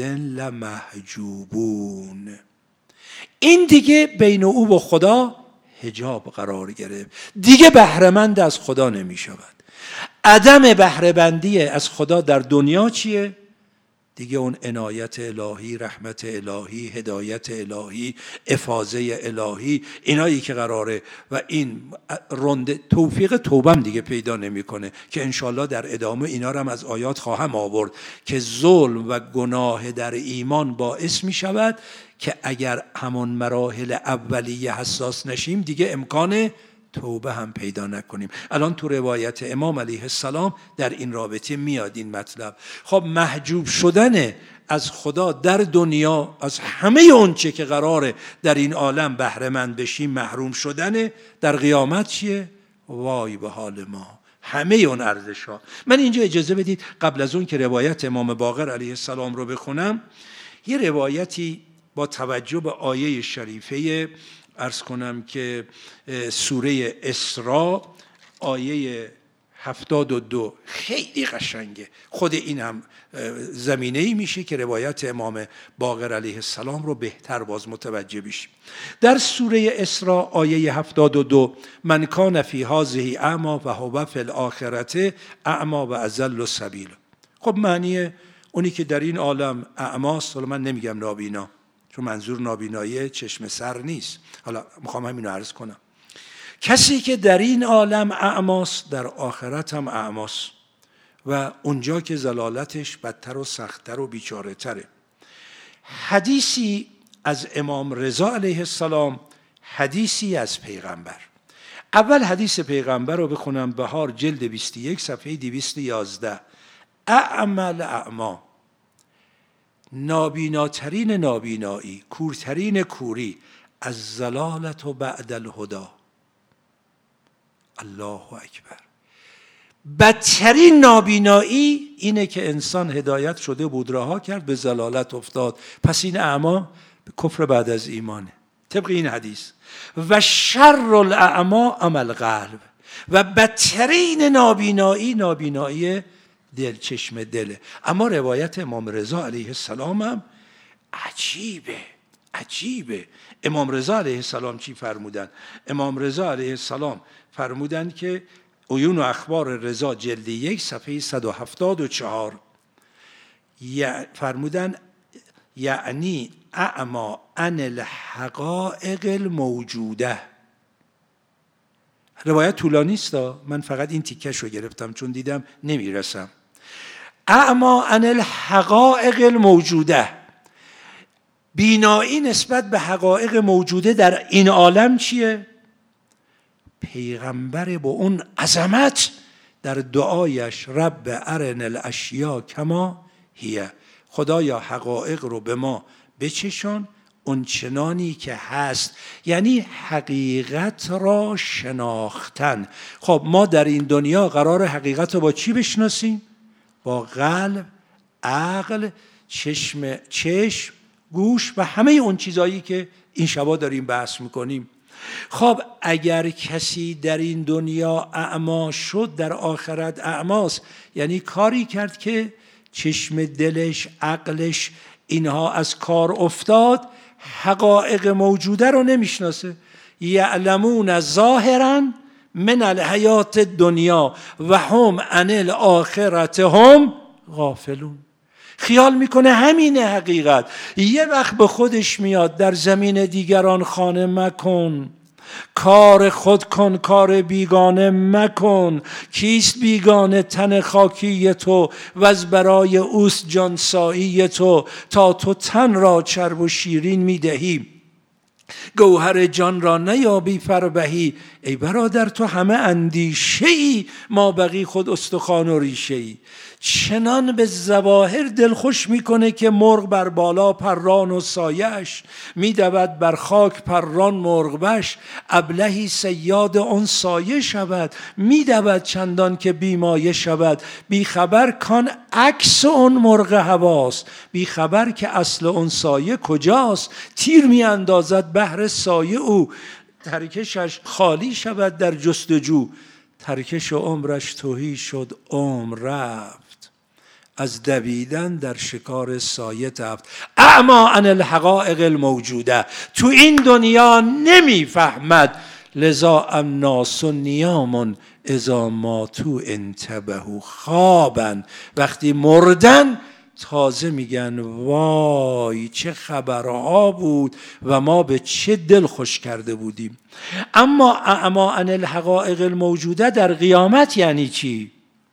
لمحجوبون. این دیگه بین او و خدا حجاب قرار گرفت، دیگه بهره‌مند از خدا نمی شود. عدم بهره‌مندی از خدا در دنیا چیه؟ دیگه اون عنایت الهی، رحمت الهی، هدایت الهی، افاضه الهی، اینایی که قراره و این رند توفیق توبه دیگه پیدا نمیکنه که انشالله در ادامه اینا رو هم از آیات خواهم آورد که ظلم و گناه در ایمان باعث می شود که اگر همون مراحل اولیه حساس نشیم دیگه امکان توبه هم پیدا نکنیم. الان تو روایت امام علیه السلام در این رابطه میاد این مطلب. خب محجوب شدن از خدا در دنیا، از همه اون چه که قراره در این عالم بهره مند بشیم، محروم شدن در قیامت چیه؟ وای به حال ما، همه اون ارزش ها. من اینجا اجازه بدید قبل از اون که روایت امام باقر علیه السلام رو بخونم، یه روایتی با توجه به آیه شریفه عرض کنم که سوره اسراء آیه هفتاد و دو خیلی قشنگه. خود این هم زمینه‌ای میشه که روایت امام باقر علیه السلام رو بهتر باز متوجه بشیم. در سوره اسراء آیه هفتاد و دو، من کان فی هذه اعمی و هو فی الاخرة اعمی و اضل سبیلا. خب معنی اونی که در این عالم اعماست، حالا من نمیگم نابینا، چون منظور نابینایی چشم سر نیست، حالا میخوام همینو عرض کنم. کسی که در این عالم اعماست در آخرت هم اعماست و اونجا که ضلالتش بدتر و سختتر و بیچاره تره. حدیثی از امام رضا علیه السلام، حدیثی از پیغمبر. اول حدیث پیغمبر رو بخونم، بهار جلد بیست و یک صفحه دویست و یازده. اعمل اعما، نابیناترین نابینایی، کورترین کوری، از ضلالت و بعد الهدا. الله اکبر. بدترین نابینایی اینه که انسان هدایت شده بود رها کرد، به ضلالت افتاد، پس این اعما به کفر بعد از ایمانه طبق این حدیث. و شر الاعما عمل قلب، و بدترین نابینایی نابینایی دل، چشم دله. اما روایت امام رضا علیه السلام هم عجیبه عجیبه. امام رضا علیه السلام چی فرمودن؟ امام رضا علیه السلام فرمودن که عیون و اخبار رضا جلد یک صفحه صد و هفتاد و چهار فرمودن، یعنی اعما عن الحقائق الموجوده. روایت طولانی است، من فقط این تیکش رو گرفتم چون دیدم نمیرسم. اعما عن الحقائق الموجوده، بینایی نسبت به حقایق موجوده در این عالم چیه؟ پیغمبر با اون عظمت در دعایش رب ارن الاشیا کما هی، خدایا حقایق رو به ما بچشان اون چنانی که هست، یعنی حقیقت را شناختن. خب ما در این دنیا قرار حقیقت رو با چی بشناسیم؟ با قلب، عقل، چشم، چشم، گوش و همه اون چیزایی که این شبا داریم بحث میکنیم. خب اگر کسی در این دنیا اعما شد، در آخرت اعماست، یعنی کاری کرد که چشم دلش، عقلش اینها از کار افتاد، حقایق موجوده رو نمیشناسه. یعلمون ظاهرا من الحیات الدنیا و هم عن الاخرت هم غافلون. خیال میکنه همینه حقیقت. یه وقت به خودش میاد در زمین دیگران خانه مکن، کار خود کن کار بیگانه مکن. کیست بیگانه تن خاکی تو و از برای اوست جانسایی تو. تا تو تن را چرب و شیرین میدهی، گوهر جان را نیابی فربهی. ای برادر تو همه اندیشه ای، ما بقی خود استخوان و ریشه ای. چنان به ظواهر دلخوش میکنه که مرغ بر بالا پران و سایش، میدود بر خاک پران مرغ بش. ابلهی صیاد آن سایه شود، میدود چندان که بیمایه شود. بی خبر کان عکس اون مرغ هواست، بی خبر که اصل اون سایه کجاست. تیر میاندازد بهر سایه او، ترکشش خالی شود در جستجو. ترکش عمرش تهی شد عمر رفت، از دویدن در شکار سایه تفت. اعما عن الحقائق الموجوده، تو این دنیا نمیفهمد. لذا الناس نیام اذا ماتوا انتبهوا خوابن. وقتی مردن تازه میگن وای چه خبرها بود و ما به چه دل خوش کرده بودیم. اما اعما عن الحقائق الموجوده در قیامت یعنی چی؟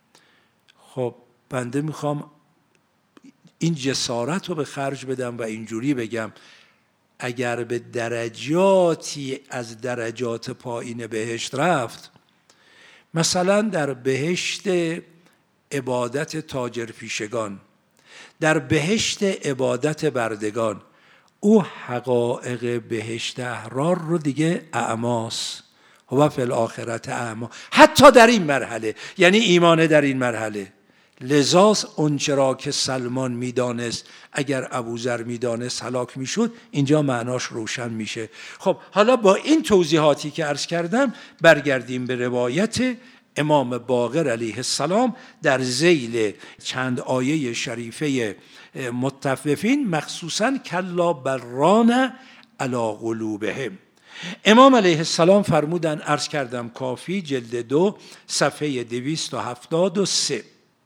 خب بنده میخوام این جسارت رو به خرج بدم و اینجوری بگم، اگر به درجاتی از درجات پایین بهشت رفت، مثلا در بهشت عبادت تاجر پیشگان، در بهشت عبادت بردگان، او حقایق بهشت احرار رو دیگه اعماس و فی الاخرت اعما. حتی در این مرحله، یعنی ایمان در این مرحله. لذاست اونچرا که سلمان میدانست اگر ابوذر میدانست هلاک میشد، اینجا معناش روشن میشه. خب حالا با این توضیحاتی که عرض کردم برگردیم به روایت امام باقر علیه السلام در ذیل چند آیه شریفه مطففین، مخصوصاً کلا بران علی قلوبهم. امام علیه السلام فرمودن، عرض کردم کافی جلد دو صفحه دویست و هفتاد و سه،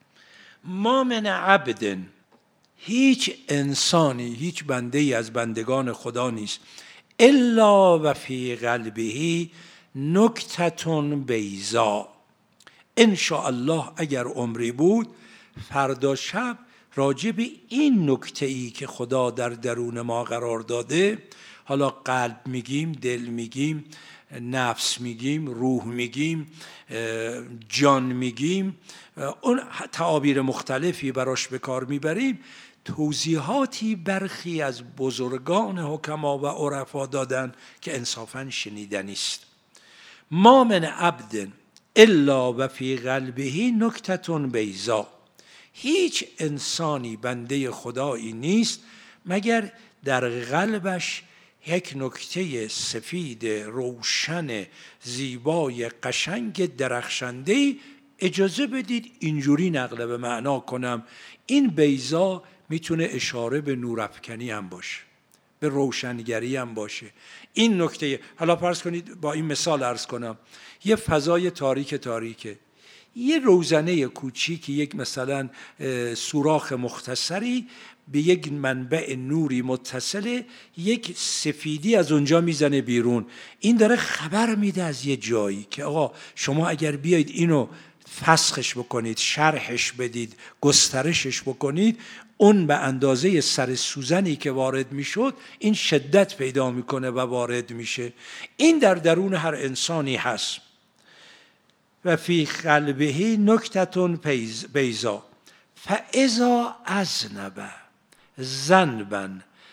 ما من عبد، هیچ انسانی، هیچ بنده ای از بندگان خدا نیست، الا و فی قلبه نکتتون بیضا. ان شاء الله اگر عمری بود فردا شب راجع به این نکته ای که خدا در درون ما قرار داده، حالا قلب میگیم، دل میگیم، نفس میگیم، روح میگیم، جان میگیم، اون تعابیر مختلفی براش به کار میبریم، توضیحاتی برخی از بزرگان حکما و عرفا دادن که انصافاً شنیدنی است. ما من عبد الا و فی قلبه نکتتون بیضا، هیچ انسانی بنده خدایی نیست مگر در قلبش یک نکته سفید روشن زیبای قشنگ درخشنده. اجازه بدید اینجوری نقل به معنا کنم، این بیضا میتونه اشاره به نورافکنی هم باشه، به روشنگری هم باشه. این نکته، حالا فرض کنید با این مثال عرض کنم، یه فضای تاریک تاریکه، یه روزنه کوچیکی، یک مثلا سوراخ مختصری به یک منبع نوری متصله، یک سفیدی از اونجا میزنه بیرون. این داره خبر میده از یه جایی که آقا شما اگر بیایید اینو فسخش بکنید، شرحش بدید، گسترشش بکنید، اون به اندازه سر سوزنی که وارد میشد این شدت پیدا میکنه و وارد میشه. این در درون هر انسانی هست. و فی قلبه نکتة بیضا فاذا اذنب ذنبا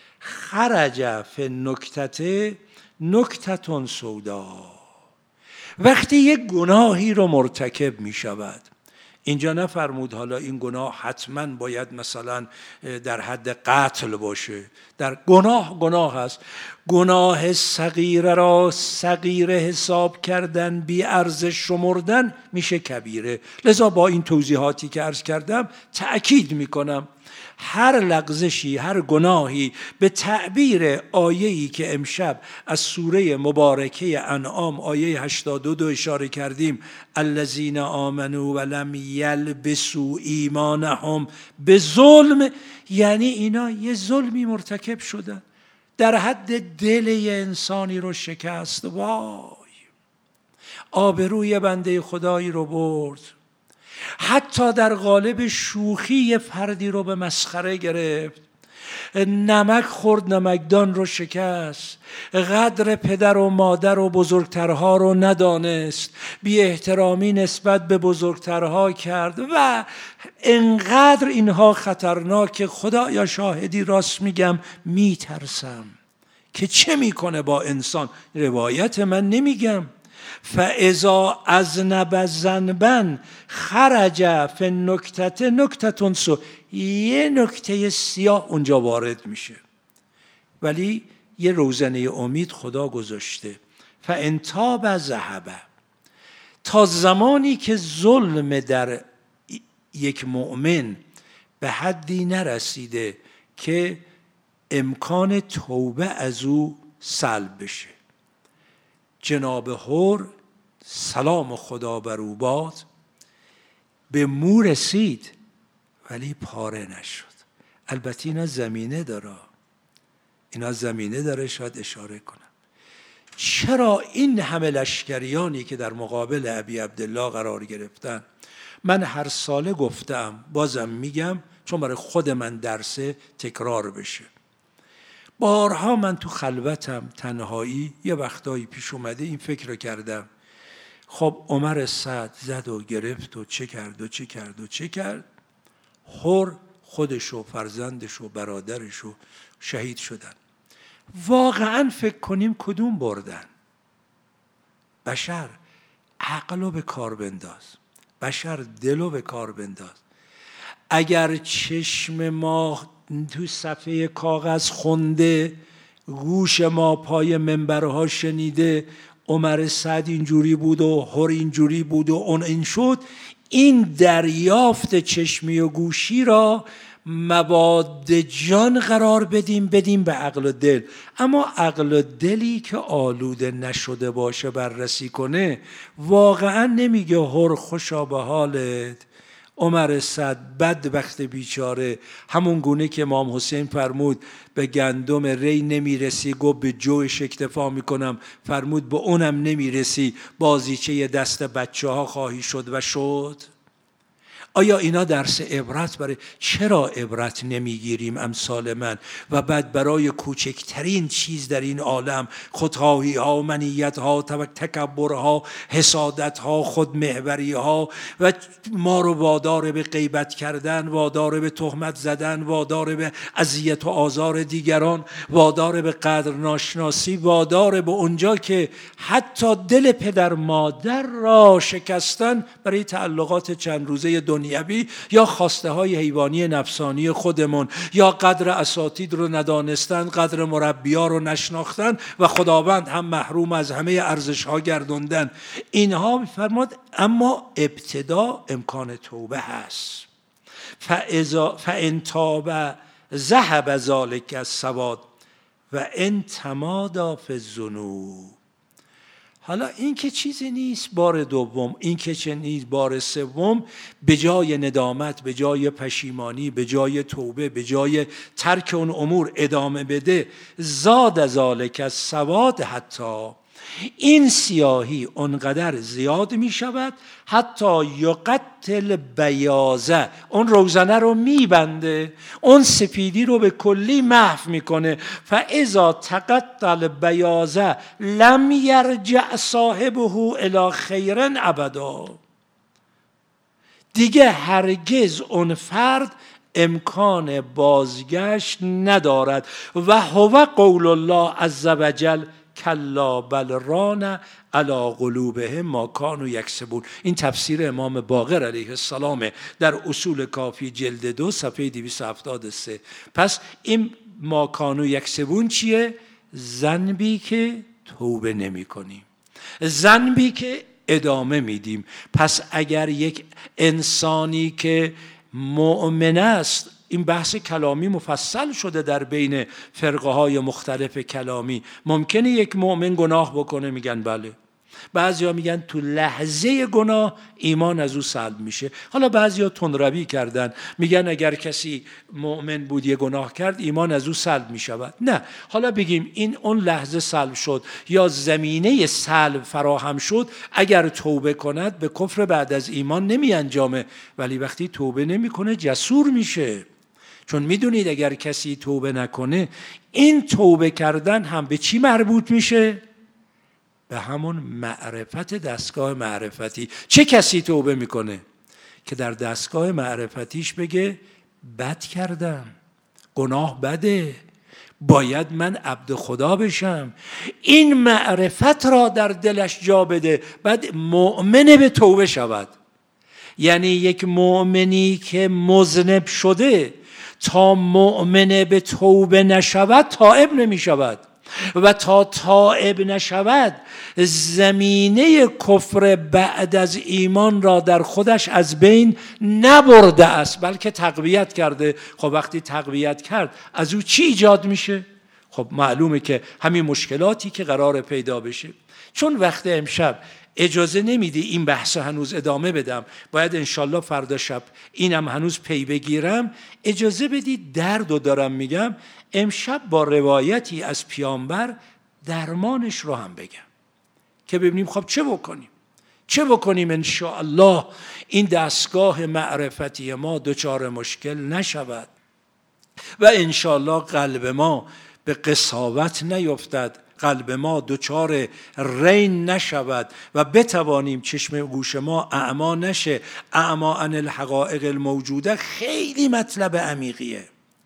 خرج فی النکتة نکتة سودا. وقتی یک گناهی رو مرتکب می شود، اینجا نفرمود حالا این گناه حتما باید مثلا در حد قتل باشه، در گناه گناه هست. گناه صغیره را صغیره حساب کردن، بی ارزش شمردن میشه کبیره. لذا با این توضیحاتی که عرض کردم تأکید میکنم هر لغزشی، هر گناهی به تعبیر آیه‌ای که امشب از سوره مبارکه انعام آیه هشتاد و دو اشاره کردیم، الذین آمنوا ولم یلبسوا ایمانهم بظلم، یعنی اینا یه ظلمی مرتکب شدن، در حد دل یه انسانی رو شکست، وای آبروی بنده خدایی رو برد، حتی در قالب شوخی یه فردی رو به مسخره گرفت، نمک خورد نمکدان رو شکست، قدر پدر و مادر و بزرگترها رو ندانست، بی احترامی نسبت به بزرگترها کرد و انقدر اینها خطرناک خدایا شاهدی راست میگم میترسم که چه میکنه با انسان. روایت من نمیگم. فاذا اذنب ذنبا خرج فی النکتة نکتة سودا، یه نکته سیاه اونجا وارد میشه، ولی یه روزنه امید خدا گذاشته. فان تاب ذهب، تا زمانی که ظلم در یک مؤمن به حدی نرسیده که امکان توبه از او سلب بشه. جناب حور سلام خدا بر او باد به مو رسید ولی پاره نشد. البته اینا زمینه داره، اینا زمینه داره شاید اشاره کنم. چرا این همه لشکریانی که در مقابل ابی عبدالله قرار گرفتن؟ من هر ساله گفتم، بازم میگم چون برای خود من درسه تکرار بشه. بارها من تو خلوتم تنهایی یه وقتایی پیش اومده این فکر رو کردم، خب عمر سعد زد و گرفت و چه کرد و چه کرد و چه کرد، حر خودش و فرزندش و برادرش و شهید شدن. واقعا فکر کنیم کدوم بردن؟ بشر عقلو به کار بنداز، بشر دلو به کار بنداز. اگر چشم ما تو صفحه کاغذ خونده، گوش ما پای منبرها شنیده عمر سعد اینجوری بود و حر اینجوری بود و اون این شد، این دریافت چشمی و گوشی را مواد جان قرار بدیم بدیم به عقل و دل. اما عقل و دلی که آلوده نشده باشه بررسی کنه، واقعا نمیگه حر خوشا به حالت، عمر سعد بدبخت بیچاره، همون گونه که امام حسین فرمود به گندم ری نمیرسی گفت به جوش اکتفا میکنم، فرمود به اونم نمیرسی بازیچه دست بچه ها خواهی شد و شد. آیا اینا درس عبرت برای چرا عبرت نمیگیریم امثال من و بعد برای کوچکترین چیز در این عالم خودخواهی ها، منیت ها، تکبر ها، حسادت ها، خودمحوری ها و ما رو وادار به غیبت کردن، وادار به تهمت زدن، وادار به اذیت و آزار دیگران، وادار به قدر ناشناسی، وادار به اونجا که حتی دل پدر مادر را شکستن برای تعلقات چند روزه دنیوی یا خواسته های حیوانی نفسانی خودمون، یا قدر اساتید رو ندانستن، قدر مربیا رو نشناختن و خداوند هم محروم از همه ارزش ها گردوندن. اینها میفرماد اما ابتدا امکان توبه هست. فان تاب ذهب ذلک السواد و ان تمادی فی الذنوب. حالا این که چیزی نیست بار دوم، این که چه نیست بار سوم، به جای ندامت، به جای پشیمانی، به جای توبه، به جای ترک اون امور ادامه بده، زاد ذالک السواد، حتی این سیاهی اونقدر زیاد می شود حتی یقتل بیاضه، اون روزنه رو میبنده، اون سپیدی رو به کلی محو میکنه. فاذا تقتل بیاضه لم یرجع صاحبه الی خیر ابدا، دیگه هرگز اون فرد امکان بازگشت ندارد. و هو قول الله عز وجل کلا بل ران علی قلوبهم ما کانوا یکسبون. این تفسیر امام باقر علیه السلام در اصول کافی جلد دو صفحه دویست و هفتاد و سه. پس این ما کانوا یکسبون چیه؟ ذنبی که توبه نمی کنیم، ذنبی که ادامه میدیم. پس اگر یک انسانی که مؤمن است، این بحث کلامی مفصل شده در بین فرقه های مختلف کلامی، ممکنه یک مؤمن گناه بکنه، میگن بله. بعضیا میگن تو لحظه گناه ایمان از او سلب میشه. حالا بعضیا تندروی کردن، میگن اگر کسی مؤمن بود یه گناه کرد ایمان از او سلب میشود. نه، حالا بگیم این اون لحظه سلب شد یا زمینه سلب فراهم شد، اگر توبه کند به کفر بعد از ایمان نمی انجامه، ولی وقتی توبه نمیکنه جسور میشه. چون میدونید اگر کسی توبه نکنه، این توبه کردن هم به چی مربوط میشه؟ به همون معرفت، دستگاه معرفتی. چه کسی توبه میکنه؟ که در دستگاه معرفتیش بگه بد کردم، گناه بده، باید من عبد خدا بشم، این معرفت را در دلش جا بده، بعد مؤمن به توبه شود. یعنی یک مؤمنی که مذنب شده تا مؤمن به توبه نشود تائب نمی شود، و تا تائب نشود زمینه کفر بعد از ایمان را در خودش از بین نبرده است، بلکه تقویت کرده. خب وقتی تقویت کرد از او چی ایجاد میشه؟ خب معلومه که همین مشکلاتی که قرار پیدا بشه. چون وقت امشب اجازه نمیدی این بحث هنوز ادامه بدم، باید انشالله فردا شب اینم هنوز پی بگیرم، اجازه بدید دردو دارم میگم، امشب با روایتی از پیامبر درمانش رو هم بگم که ببینیم خب چه بکنیم چه بکنیم انشاءالله این دستگاه معرفتی ما دچار مشکل نشود و انشاءالله قلب ما به قساوت نیفتد، قلب ما دچار رین نشود و بتوانیم چشم گوش ما اعما نشه. اعما عن الحقائق الموجوده خیلی مطلب عمیقیه.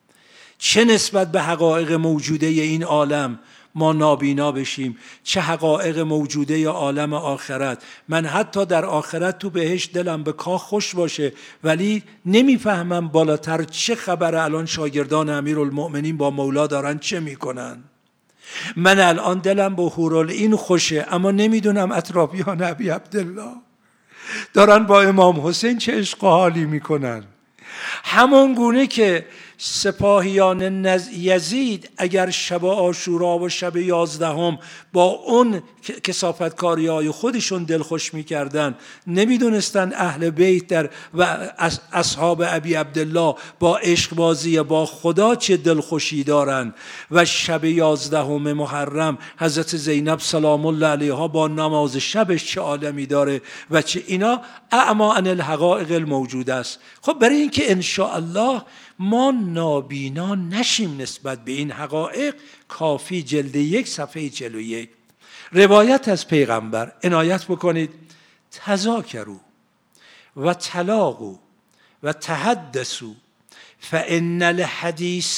چه نسبت به حقایق موجوده این عالم ما نابینا بشیم، چه حقایق موجوده عالم آخرت. من حتی در آخرت تو بهشت دلم به کاخ خوش باشه، ولی نمیفهمم بالاتر چه خبر الان شاگردان امیرالمؤمنین با مولا دارن چه میکنن. من الان دلم با حورالعین خوشه، اما نمیدونم اطرافیان ابی عبدالله دارن با امام حسین چه عشق و حالی میکنن. همون گونه که سپاهیان یزید اگر شب عاشورا و شب یازدهم با اون کثافتکاری های خودشون دلخوش میکردن، نمیدونستن اهل بیت در و اصحاب ابی عبدالله با عشق بازی با خدا چه دلخوشی دارن. و شب یازدهم محرم حضرت زینب سلام الله علیها با نماز شبش چه عالمی داره و چه اینا اعما عن الحقائق الموجود است. خب برای اینکه انشاءالله ما نابینا نشیم نسبت به این حقایق، کافی جلد یک صفحه چهل و یک روایت از پیغمبر عنایت بکنید. تذاکروا و تلاقوا و تحدثوا فان الحدیث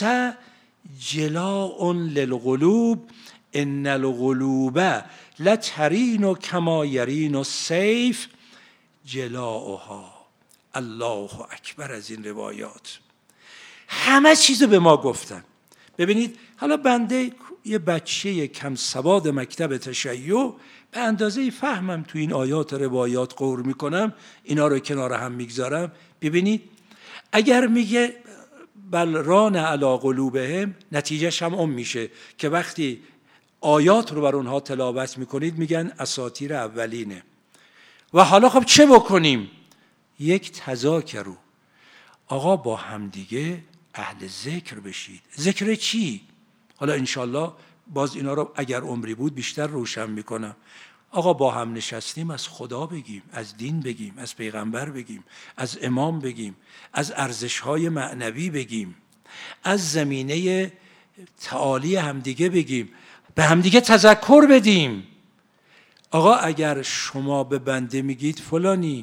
جلاء للقلوب ان القلوب لترین کما یرین السیف جلاؤها. الله اکبر. از این روایات همه چیزو به ما گفتن. ببینید حالا بنده یه بچه کم سواد مکتب تشیع به اندازه فهمم تو این آیات روایات قور میکنم، اینا رو کنار هم میگذارم. ببینید اگر میگه بل ران علی قلوبهم، نتیجهش هم اون میشه که وقتی آیات رو بر اونها تلاوت میکنید میگن اساطیر اولینه. و حالا خب چه بکنیم؟ یک تذاکروا، آقا با همدیگه اهل ذکر بشید. ذکر چی؟ حالا انشالله باز اینا رو اگر عمری بود بیشتر روشن میکنم. آقا با هم نشستیم از خدا بگیم، از دین بگیم، از پیغمبر بگیم، از امام بگیم، از ارزش‌های معنوی بگیم، از زمینه تعالی همدیگه بگیم، به همدیگه تذکر بدیم. آقا اگر شما به بنده میگید فلانی،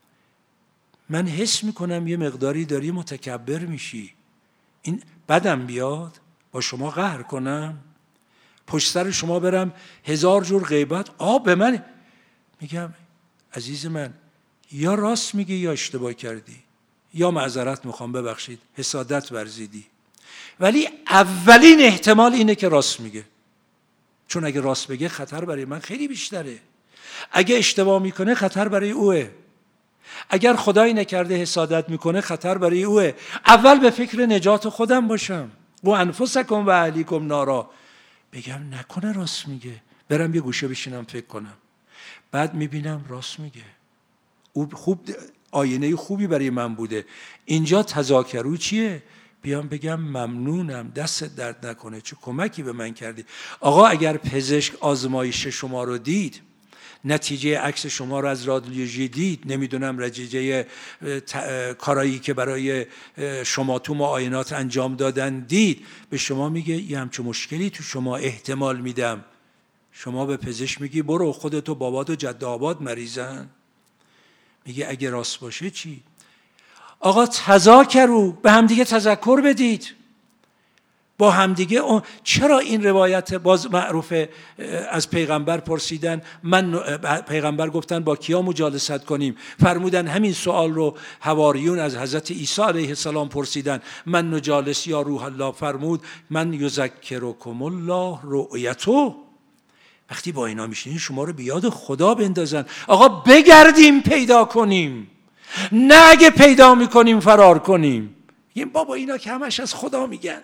من حس میکنم یه مقداری داری متکبر میشی، این بدم بیاد با شما قهر کنم، پشت سر شما برم هزار جور غیبت، آ به من میگم عزیز من یا راست میگی یا اشتباه کردی، یا معذرت میخوام ببخشید حسادت ورزیدی. ولی اولین احتمال اینه که راست میگه، چون اگه راست بگه خطر برای من خیلی بیشتره. اگه اشتباه میکنه خطر برای اوه. اگر خدایی نکرده حسادت میکنه خطر برای اوه. اول به فکر نجات خودم باشم. و انفسکم و اهلیکم نارا، بگم نکنه راست میگه، برم یه گوشه بشینم فکر کنم. بعد میبینم راست میگه، او خوب آینه خوبی برای من بوده. اینجا تذاکروا چیه؟ بیام بگم ممنونم، دستت درد نکنه، چه کمکی به من کردی. آقا اگر پزشک آزمایش شما رو دید، نتیجه عکس شما رو از رادیولوژی دید، نمیدونم نتیجه کارایی که برای شما تو معاینات انجام دادن دید، به شما میگه یه همچون مشکلی تو شما احتمال میدم، شما به پزشک میگی برو خودت و بابات و جد آباد مریضن؟ میگه اگه راست باشه چی؟ آقا تذاکروا، به همدیگه تذکر بدید، با همدیگه. چرا این روایت باز معروفه از پیغمبر پرسیدن، من پیغمبر گفتن با کیا مجالست کنیم؟ فرمودن همین سوال رو حواریون از حضرت عیسی علیه السلام پرسیدن، من نجالس یا روح الله؟ فرمود من یذکرکم الله رؤیته. وقتی با اینا میشینین شما رو به یاد خدا بندازن. آقا بگردیم پیدا کنیم، نه اگه پیدا میکنیم فرار کنیم. این بابا اینا که همش از خدا میگن.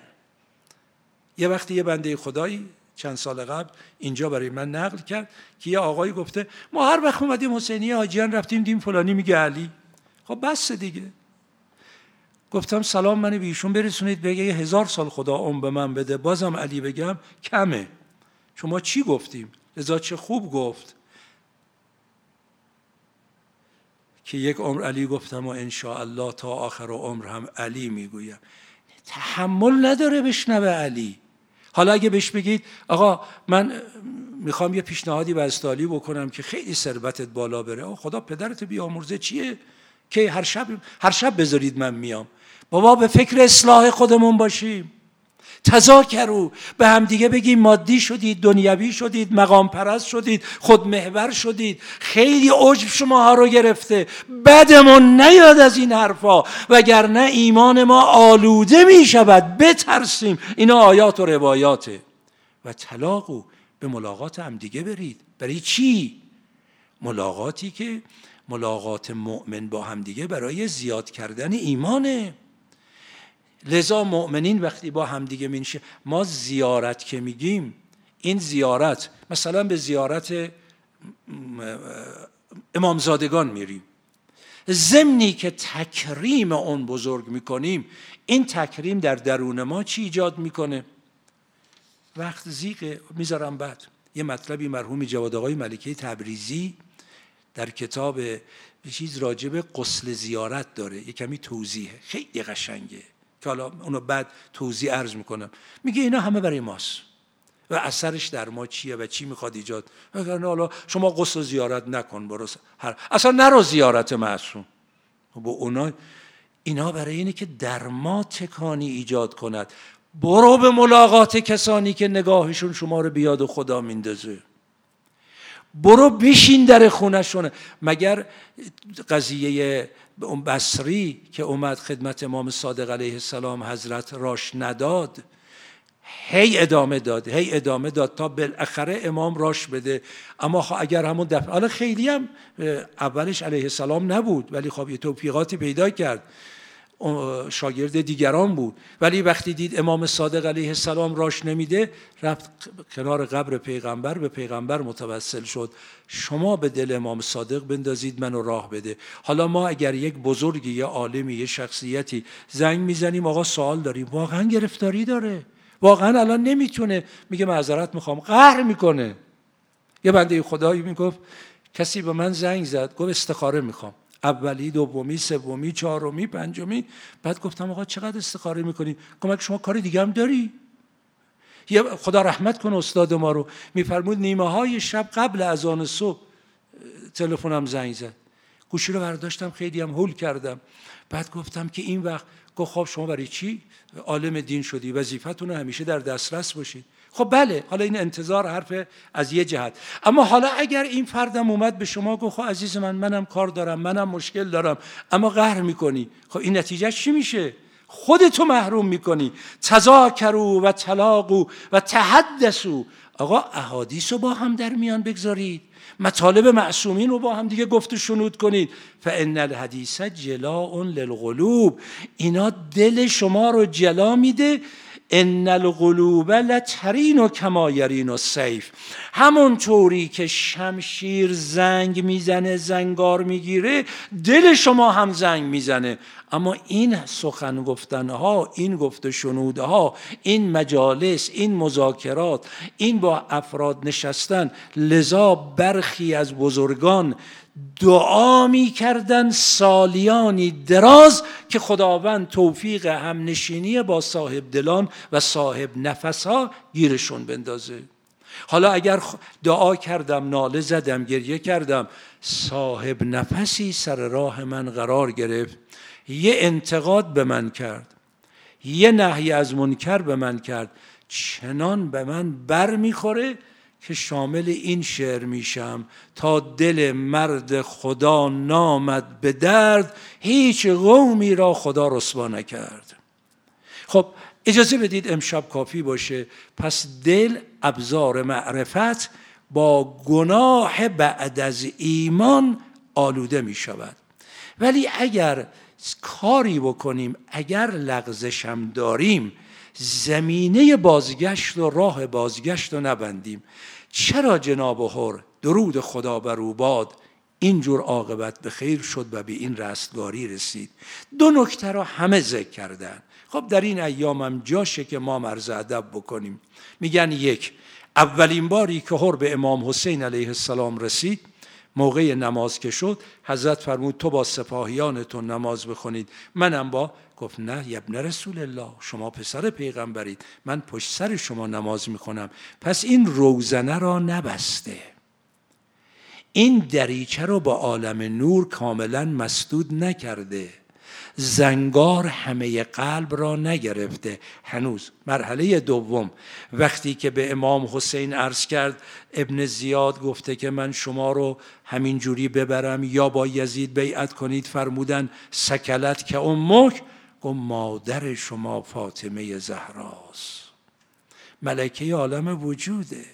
یه وقتی یه بنده خدایی چند سال قبل اینجا برای من نقل کرد که یه آقایی گفته ما هر وقت اومدیم حسینی حاجیان رفتیم دیم فلانی میگه علی. خب بس دیگه. گفتم سلام منو به ایشون برسونید، بگه یه هزار سال خدا عمر به من بده بازم علی بگم کمه. شما چی گفتیم؟ لذا چه خوب گفت که یک عمر علی گفتم و انشاءالله تا آخر عمر هم علی میگویم. تحمل نداره بشنوه علی. حالا اگه بهش بگید آقا من میخوام یه پیشنهادی به استالی بکنم که خیلی ثروتت بالا بره، آقا خدا پدرت بیامرزه چیه که هر شب هر شب بذارید من میام. بابا به فکر اصلاح خودمون باشیم. تذاکروا، به هم دیگه بگیم مادی شدید، دنیوی شدید، مقام پرست شدید، خودمحور شدید، خیلی عجب شماها رو گرفته. بدمون نیاد از این حرفا، وگرنه ایمان ما آلوده می شود. بترسیم. اینا آیات و روایاته. و تلاقوا، به ملاقات هم دیگه برید. برای چی؟ ملاقاتی که ملاقات مؤمن با هم دیگه برای زیاد کردن ایمانه. لذا مؤمنین وقتی با هم دیگه میشه، ما زیارت که میگیم، این زیارت مثلا به زیارت امامزادگان میریم، ضمنی که تکریم اون بزرگ میکنیم، این تکریم در درون ما چی ایجاد میکنه؟ وقت زیغه میذارم بعد. یه مطلبی مرحوم جواد آقای ملکی تبریزی در کتاب چیز راجب غسل زیارت داره، یه کمی توضیحه، خیلی قشنگه که حالا اونو بعد توضیح عرض میکنم. میگه اینا همه برای ماست و اثرش در ما چیه و چی میخواد ایجاد. وگرنه حالا شما غسل زیارت نکن، برو هر اصلا نرو زیارت معصوم. با اونا اینا برای اینه که در ما تکانی ایجاد کند. برو به ملاقات کسانی که نگاهشون شما رو بیاد خدا میندازه. برو بشین در خونه‌شونه. مگر قضیه اون بصری که اومد خدمت امام صادق علیه السلام حضرت راش نداد، هی ادامه داد هی ادامه داد تا بالاخره امام راش بده. اما اگر همون دفعه، حالا خیلی هم اولش علیه السلام نبود ولی خب یه توفیقاتی پیدا کرد، شاگرد دیگران بود، ولی وقتی دید امام صادق علیه السلام راش نمیده، رفت کنار قبر پیغمبر، به پیغمبر متوسل شد شما به دل امام صادق بندازید منو راه بده. حالا ما اگر یک بزرگی، یه عالمی، یه شخصیتی زنگ میزنیم آقا سوال داریم، واقعا گرفتاری داره، واقعا الان نمیتونه، میگه معذرت میخوام، قهر میکنه. یه بنده خدایی میگفت کسی به من زنگ زد گفت استخاره میخوام، اولی، دومی، سومی، چهارمی، پنجمی. بعد گفتم آقا چقدر استخاره میکنی؟ گفت شما کار دیگه هم داری؟ یه خدا رحمت کنه استاد ما رو، میفرمود نیمه های شب قبل اذان صبح تلفنم زنگ زد، گوشی رو برداشتم خیلی هم هول کردم. بعد گفتم که این وقت، گفت خب شما برای چی عالم دین شدی؟ وظیفتون همیشه در دسترس باشید. خب بله، حالا این انتظار حرف از یه جهت، اما حالا اگر این فردم اومد به شما گفت خب عزیز من، منم کار دارم، منم مشکل دارم، اما قهر میکنی، خب این نتیجه چی میشه؟ خودتو محروم میکنی. تذاکروا و تلاقوا و تحدثوا. آقا احادیث رو با هم در میان بگذارید، مطالب معصومین رو با هم دیگه گفت و شنود کنید. فان الحدیث جلاء للقلوب. اینا دل شما رو جلا میده. ان القلوب لترین کما یرین السیف. همون طوری که شمشیر زنگ میزنه، زنگار میگیره، دل شما هم زنگ میزنه. اما این سخن گفتنها، این گفت و شنودها، این مجالس، این مذاکرات، این با افراد نشستن، لذا برخی از بزرگان دعا می کردن سالیانی دراز که خداوند توفیق همنشینی با صاحب دلان و صاحب نفسها گیرشون بندازه. حالا اگر دعا کردم، ناله زدم، گریه کردم، صاحب نفسی سر راه من قرار گرفت، یه انتقاد به من کرد، یه نهی از منکر به من کرد، چنان به من بر میخوره که شامل این شعر میشم: تا دل مرد خدا نامد به درد، هیچ قومی را خدا رسوا نکرد. خب اجازه بدید امشب کافی باشه. پس دل ابزار معرفت با گناه بعد از ایمان آلوده می شود. ولی اگر کاری بکنیم، اگر لغزش هم داریم، زمینه بازگشت و راه بازگشت رو نبندیم. چرا جناب حر درود خدا بر او باد اینجور عاقبت به خیر شد و به این رستگاری رسید؟ دو نکته رو همه ذکر کردن. خب در این ایام هم جاشه که ما مرز ادب بکنیم. میگن یک، اولین باری که حر به امام حسین علیه السلام رسید، موقع نماز که شد، حضرت فرمود تو با سپاهیانتون نماز بخونید، منم با. گفت نه یا ابن رسول الله، شما پسر پیغمبرید، من پشت سر شما نماز میخونم. پس این روزنه را نبسته، این دریچه رو با عالم نور کاملا مسدود نکرده، زنگار همه قلب را نگرفته هنوز. مرحله دوم، وقتی که به امام حسین عرض کرد ابن زیاد گفته که من شما رو همین جوری ببرم یا با یزید بیعت کنید، فرمودن سکلت که امک، گفت مادر شما فاطمه زهراست، ملکه عالم وجوده.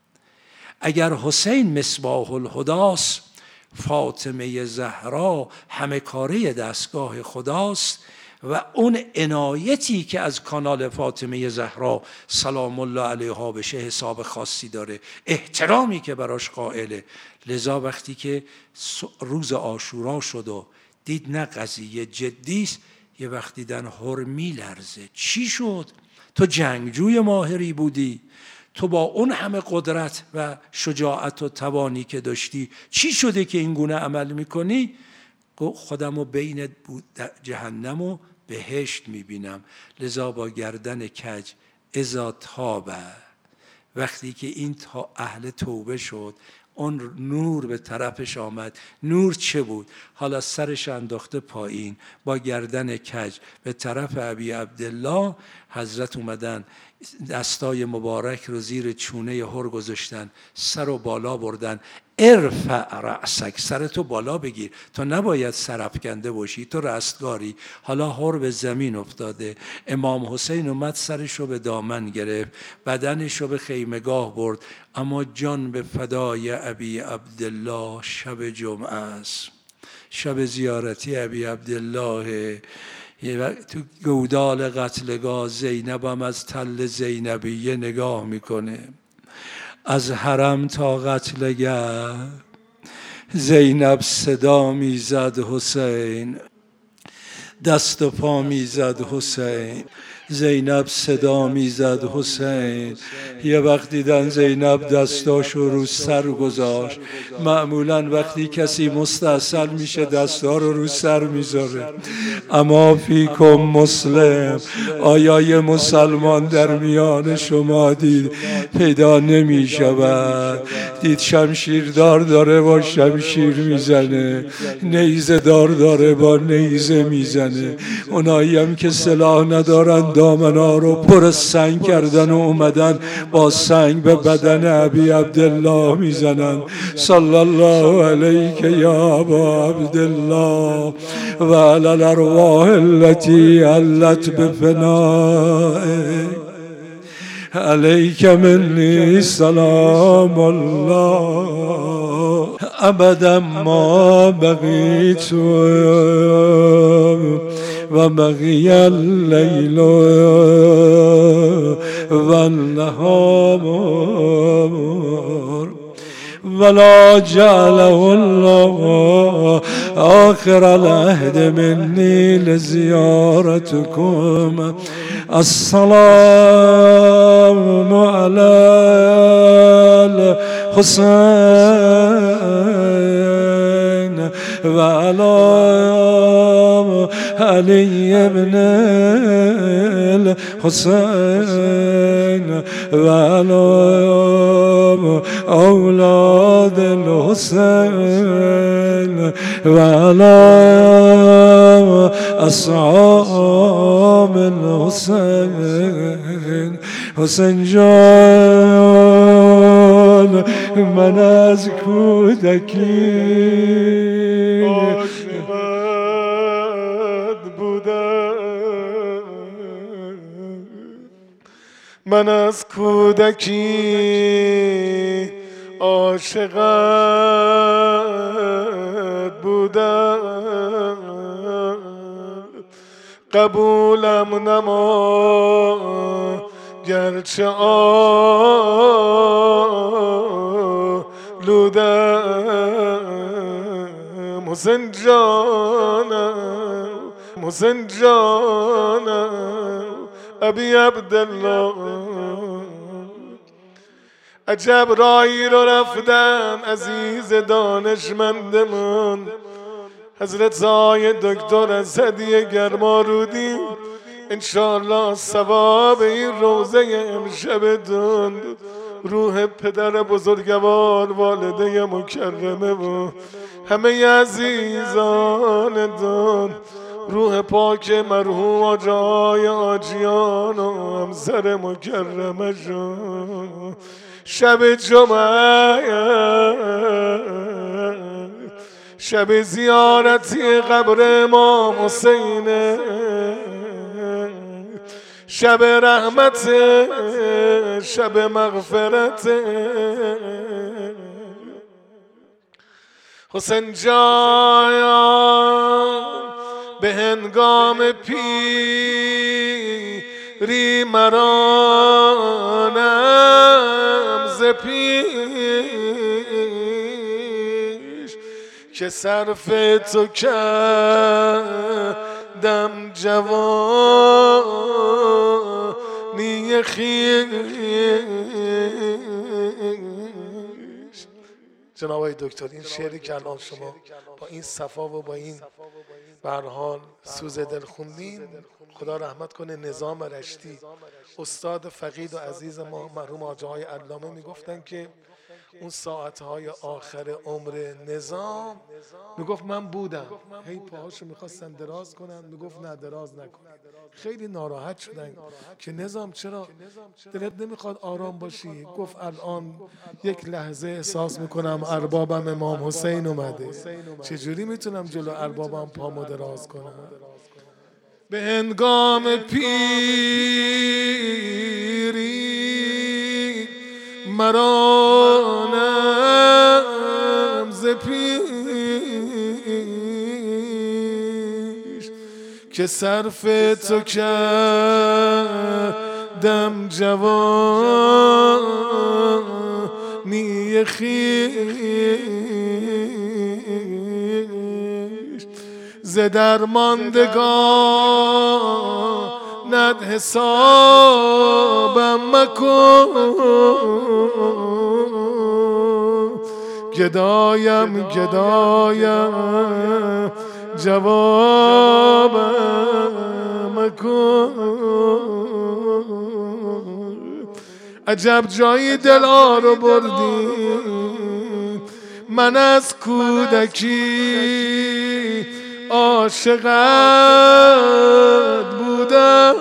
اگر حسین مصباح الهداست، فاطمه زهرا همه کاره دستگاه خداست و اون عنایتی که از کانال فاطمه زهرا سلام الله علیها بشه حساب خاصی داره، احترامی که براش قائله. لذا وقتی که روز عاشورا شد و دید نه قضیه جدیست، یه وقتی دیدن حر میلرزه. چی شد؟ تو جنگجوی ماهری بودی، تو با اون همه قدرت و شجاعت و توانی که داشتی، چی شده که این گونه عمل میکنی؟ خودمو بین جهنم و بهشت میبینم. لذا با گردن کج اذا تابه، وقتی که این تا اهل توبه شد، اون نور به طرفش آمد. نور چه بود؟ حالا سرش انداخته پایین، با گردن کج به طرف ابی عبدالله. حضرت اومدن دستای مبارک رو زیر چونه حر گذاشتن، سر رو بالا بردن. ارفع رأسک، سرتو بالا بگیر، تو نباید سرافکنده باشی، تو رستگاری. حالا حر به زمین افتاده، امام حسین اومد سرش رو به دامن گرفت، بدنش رو به خیمگاه برد. اما جان به فدای ابی عبدالله، شب جمعه است، شب زیارتی ابی عبدالله. تو گودال قتلگاه زینبم از تل زینبیه نگاه میکنه. از حرم تا قتلگه زینب صدا میزد حسین، دست و پا میزد حسین. زینب صدا میزد حسین. یه وقت دیدن زینب دستاشو رو سر گذاشت. معمولا وقتی کسی مستاصل میشه دستا رو رو سر میذاره. اما فیکم مسلم، آیا یه مسلمان در میان شما دید پیدا نمیشود؟ دید شمشیردار داره با شمشیر میزنه، نیزه دار داره با نیزه میزنه. اونایی هم که سلاح ندارن دامنا رو پر سنگ کردن و اومدن با سنگ به بدن ابی عبدالله میزنن. صلی الله علیک یا ابا عبدالله و علی الارواح التي علت بفنائک علیک منی سلام الله. ابدا ما بقیت و بقی اللیل و النهار ولا جعله الله آخر العهد مني لزيارتكم. السلام على الحسين وعلى علي بن الحسين وعلى أولاد الحسين وعلى أصحاب الحسين. حسین جان من از کودکی عاشقت بودم، من از کودکی عاشقت بودم. قبولم نما گرچه آلودم. حسین جانم، حسین جانم، ابی عبدالله. عجب رایی رو رفتن عزیز دانشمندمون حضرت زای دکتر اسدی گرمارودی. انشاءالله ثواب این روزه امشبتون روح پدر بزرگوار والده مکرمه و همه عزیزانتون، روح پاک مرحوم آجای آجیان و همسر مکرمه شون. شب جمعه شب زیارتی قبر امام حسین، شب رحمت، شب مغفرت. حسین جان به هنگام پیری مرانم ز پیش که صرف تو کردم جوانی خویش. جناب آقای دکتر این شعری که الان شما با این صفا و با این به هر حال سوز دل خوندین، خدا رحمت کنه نظام رشتی استاد فقید و عزیز ما مرحوم آقای علامه میگفتن که اون ساعتهای آخر عمر نظام میگفت من بودم، هی پاهاشو میخواستن دراز کنن، میگفت نه دراز نکن. خیلی ناراحت شدن که نظام چرا دلت نمیخواد آرام باشی؟ گفت الان یک لحظه احساس میکنم اربابم امام حسین اومده، چجوری میتونم جلو اربابم پامو دراز کنم؟ به هنگام پیری مرانم ز پیش که صرف تو کردم جوانی خویش ز درماندگانت حسابم مکن گدایم گدایم جوابم مکن عجب جایی دلا رو بردی من از کودکی عاشقت بودم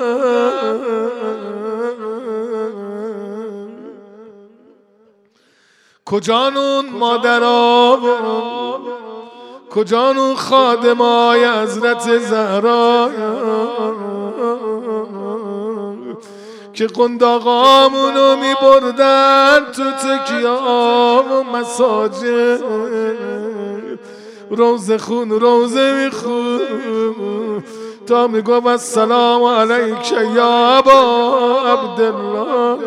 کجا نون مادرها کجا نون خادمای حضرت زهرا که قنداقامونو می بردن تو تکیام و مساجد روزه خون روزه می خون تا می گفت السلام علیک یا ابا عبدالله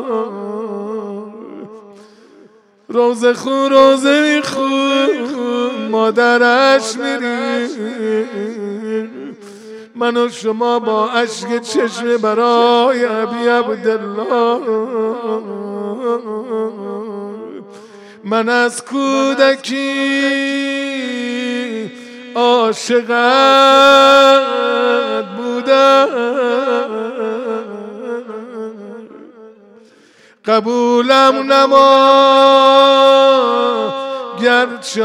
روزه خون روزه می خون مادرش میری من و شما با اشک چشم برای ابی عبدالله من از کودکی عاشقت بودم قبولم نما گرچه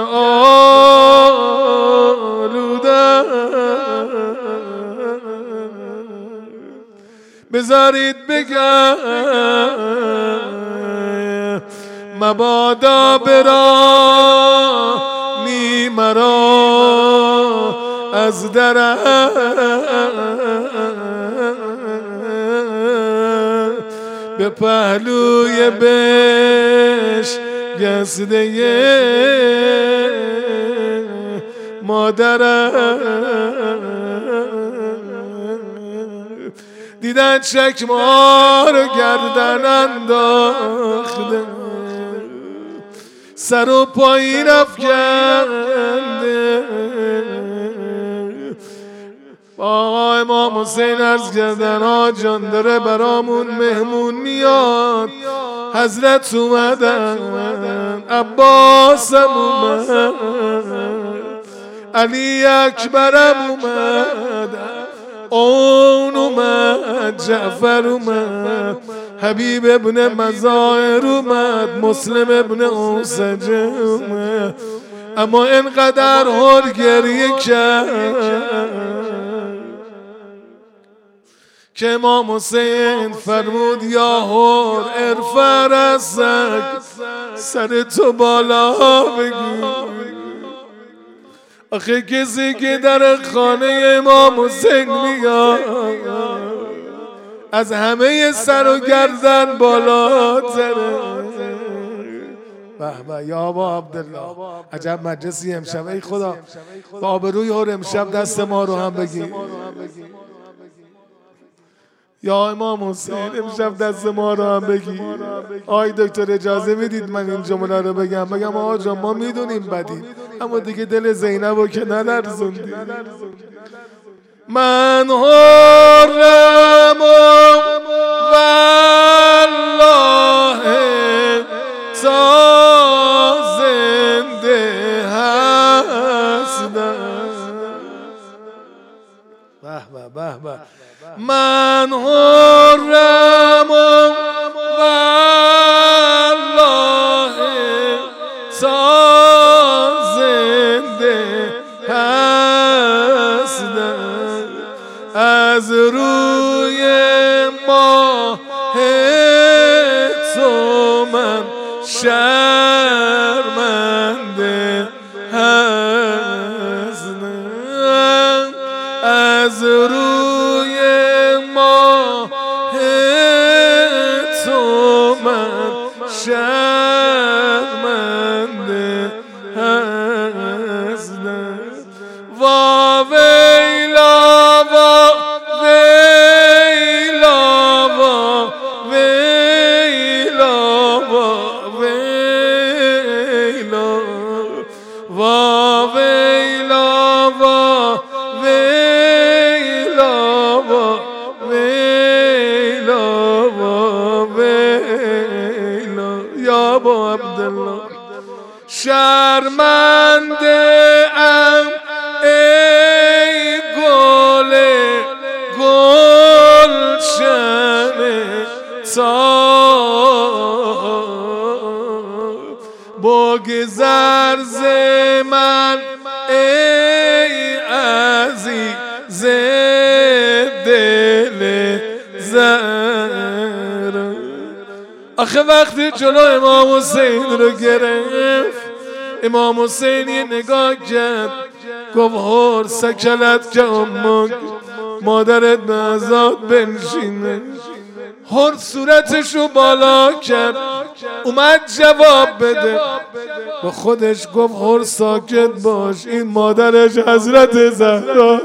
آلودم بذارید بگم مبادا برانی مرا از درم به پهلوی بش گسده مادرم دیدن چکمه رو گردن انداخته سر و پایین افکنده آقا امام حسین عرض کردن آقا جان داره برامون مهمون میاد حضرت اومدن عباسم اومد علی اکبرم اومد اون اومد جعفر اومد حبیب ابن مظاهر اومد مسلم ابن اوسج اومد اما اینقدر هول گریه کرد که امام حسین فرمود یا هور ارفع رأسک سر تو بالا بگیر آخه کسی که در خانه امام حسین میاد از همه سر و گردن بالاتره به به یا ابا عبدالله عجب مجلسی امشب ای خدا با آبروی هور امشب دست ما رو هم بگیر یا امام حسین امشب دست ما رو هم بگیر آی دکتر اجازه میدید من این جمله رو بگم بگم آقا جان ما میدونیم بدیم اما دیگه دل زینب رو که نلرزوندی من حرم والله تا زنده هستم به به به به من حرم والله تا زنده هستم از روی ماه تو من شرمنده هستم از روی ماه شرمنده ام ای گل گلشن تاب بگذر ز من ای عزیز دل زهرا. آخه وقتی جلو امام حسین رو گرفت، امام حسین یه نگاه کرد گفت هر سکلت که امک، مادرت به عذاب بنشینه. هر صورتشو بالا کرد اومد جواب بده، با خودش گفت هر ساکت باش، این مادرش حضرت زهرا.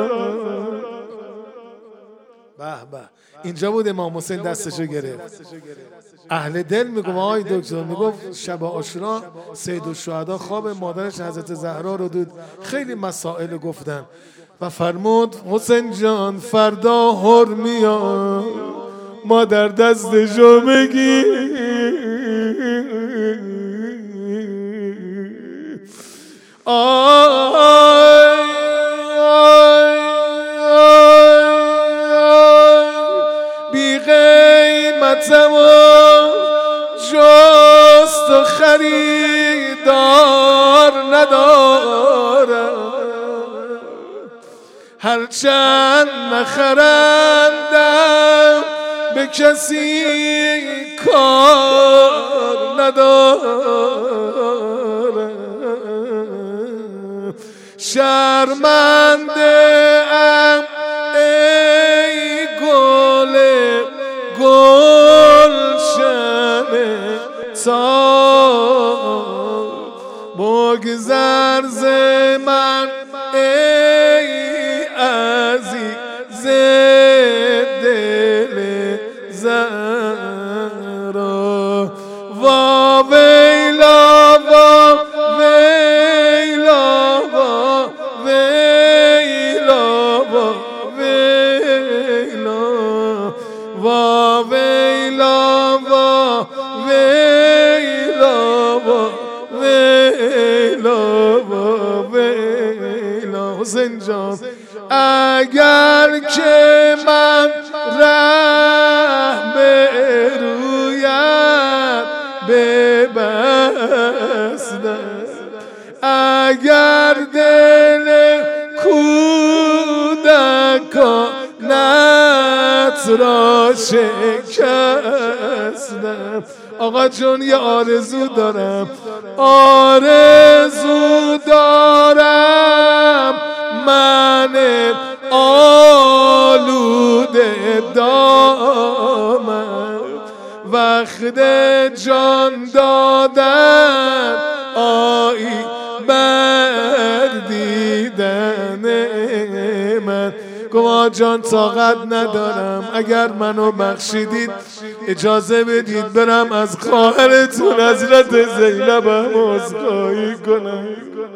به به، اینجا بود امام حسین دستشو گرفت. اهل دل میگفت آی دکتر، میگفت شب عاشورا سید الشهدا خواب مادرش حضرت زهرا رو دید. خیلی مسائل گفتن و فرمود حسین جان فردا هر میاد، مادر دستشو بگی. آی بی قیمتم و جست و خریدار ندارم، هرچند نخرندم به کسی کار ندارم. شرمنده ام ای گل گلشن تاب بگذر ز من ای عزیز دل زهرا. وا ویلا وا ویلا وا ویلا وا ویلا وا ویلا وا ویلا وا ویلا وا ویلا. حسین جان اگر که من ره به رویت ببستم، اگر دل کودکانت را شکستم. آقا جون یه آرزو دارم، آرزو دارم من آلوده دامم، وقت جان دادن آیی بر دیدن من. گما جان طاقت ندارم، اگر منو بخشیدید اجازه بدید برم از خواهرتون حضرت زینب عذرخواهی کنم.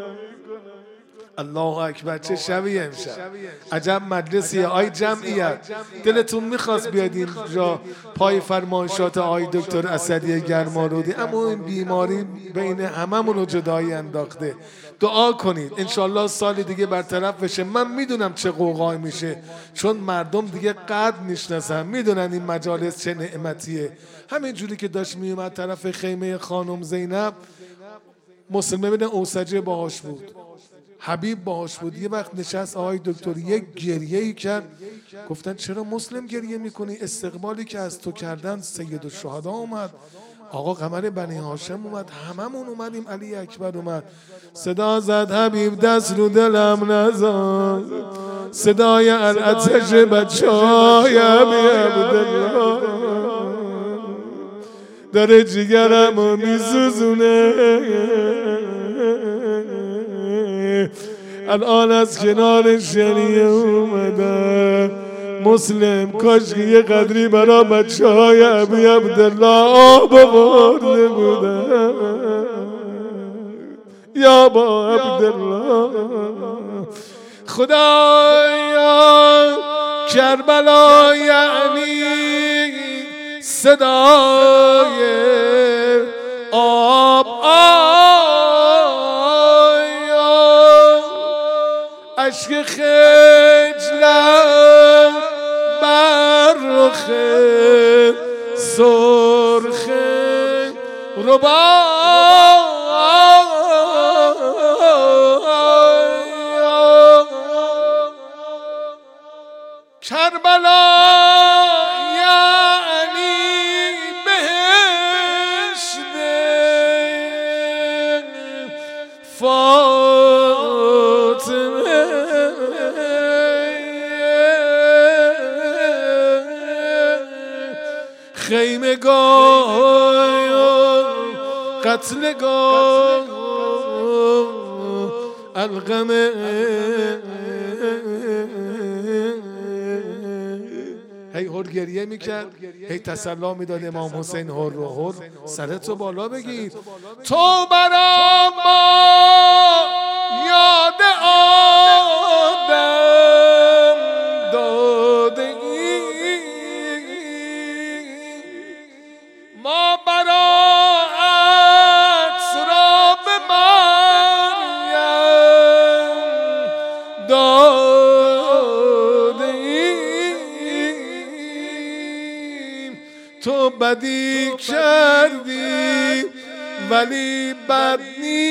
الله اکبر، چه شبیه امشب، عجب مجلسیه. آی جمعیت، دلتون میخواست بیاد اینجا پای فرمایشات آی دکتر اسدی گرمارودی، اما این بیماری بین هممون رو جدایی انداخته. دعا کنید انشالله سال دیگه برطرف بشه. من میدونم چه قوقایی میشه، چون مردم دیگه قدر میشناسن، میدونن این مجالس چه نعمتیه. همین جوری که داشت میومد طرف خیمه خانم زینب، مسلم ببینه اوسجه باهاش بود، حبیب باهاش بود. یه وقت نشست آقای دکتر یک گریه ای کرد، گفتن چرا مسلم گریه میکنی؟ استقبالی که از تو کردن سید الشهدا اومد، آقا قمر بنی هاشم اومد، هممون اومدیم، علی اکبر اومد. صدا زد حبیب دست رو دلم نزن، صدای الاتش بچه های عبدالله داره جگرم رو میسوزونه. الان از کنار شریعه اومدن مسلم، کاش که یه قدری برا بچه های ابی عبدالله آب آورده بودن. یا با عبدالله خدایا کربلا یعنی صدای آب آب اشک خجلت بر رخ سرخ ربا کربلا یعنی بهشت فاطمه خیمگاه قتلگاه القمه هی هر گریه میکرد، هی تسلا میداد امام حسین هر رو هر سرتو بالا بگیر تو برا ما یاد آدم دادگی ما برا اسراب مریم دادیم تو بدی کردی ولی بد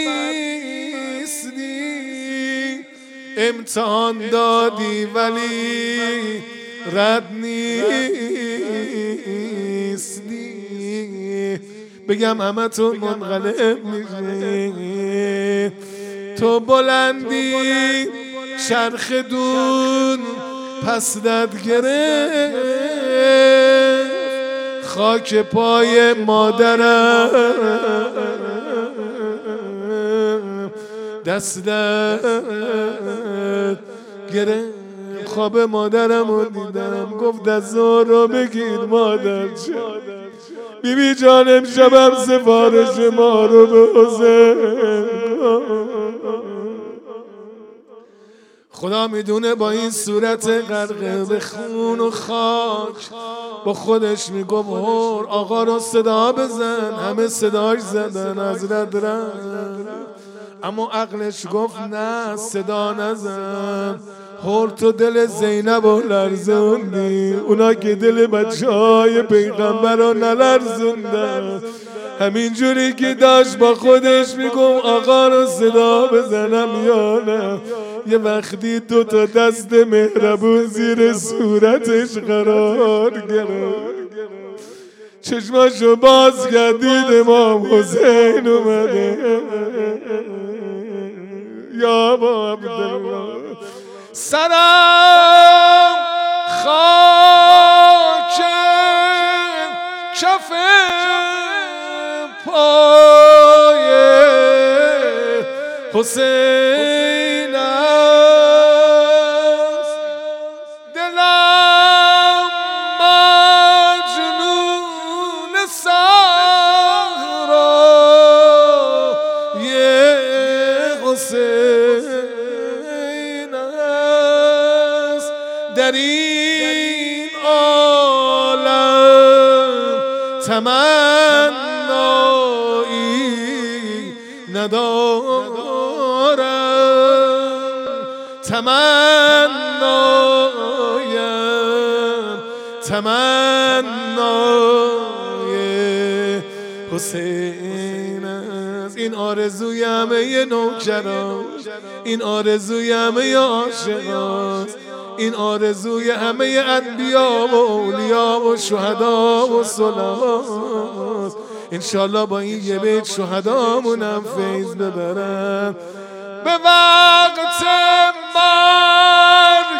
نیستی امتحان دادی ولی رد نیستی بگم همه تو منقلب میشه تو بلندی چرخ دون پس دد گرفت خاک پای مادرم دست دد گرفت خواب مادرم رو دیدم گفت دستور رو بگیر مادر جان بیبی جان امشبم سفارش ما رو به حسین خدا میدونه با این صورت غرقه به خون و خاک با خودش میگفت هر آقا رو صدا بزن همه صداش زدن از رد رفت اما عقلش گفت نه صدا نزن هر تو دل زینب رو لرزوندی اونا که دل بچه های پیغمبر رو نلرزوندن همین جوری که داشت با خودش میگم آقا رو صدا بزنم یا نه یه وقتی دو تا دست مهربون زیر صورتش قرار گرفت چشماشو باز گردید امام حسین اومده یا با عبدالله سرم خاک کف پای حسین است دلم مجنون صحرای حسین است در این عالم تمنایی ندارم تمنایم تمنای حسین است این آرزوی همه نوکران این آرزوی همه عاشقاست این آرزوی همه انبیا و اولیا و شهدا و صلحاست انشالله با این یه بیت شهدامونم فیض ببرم به وقت مرگ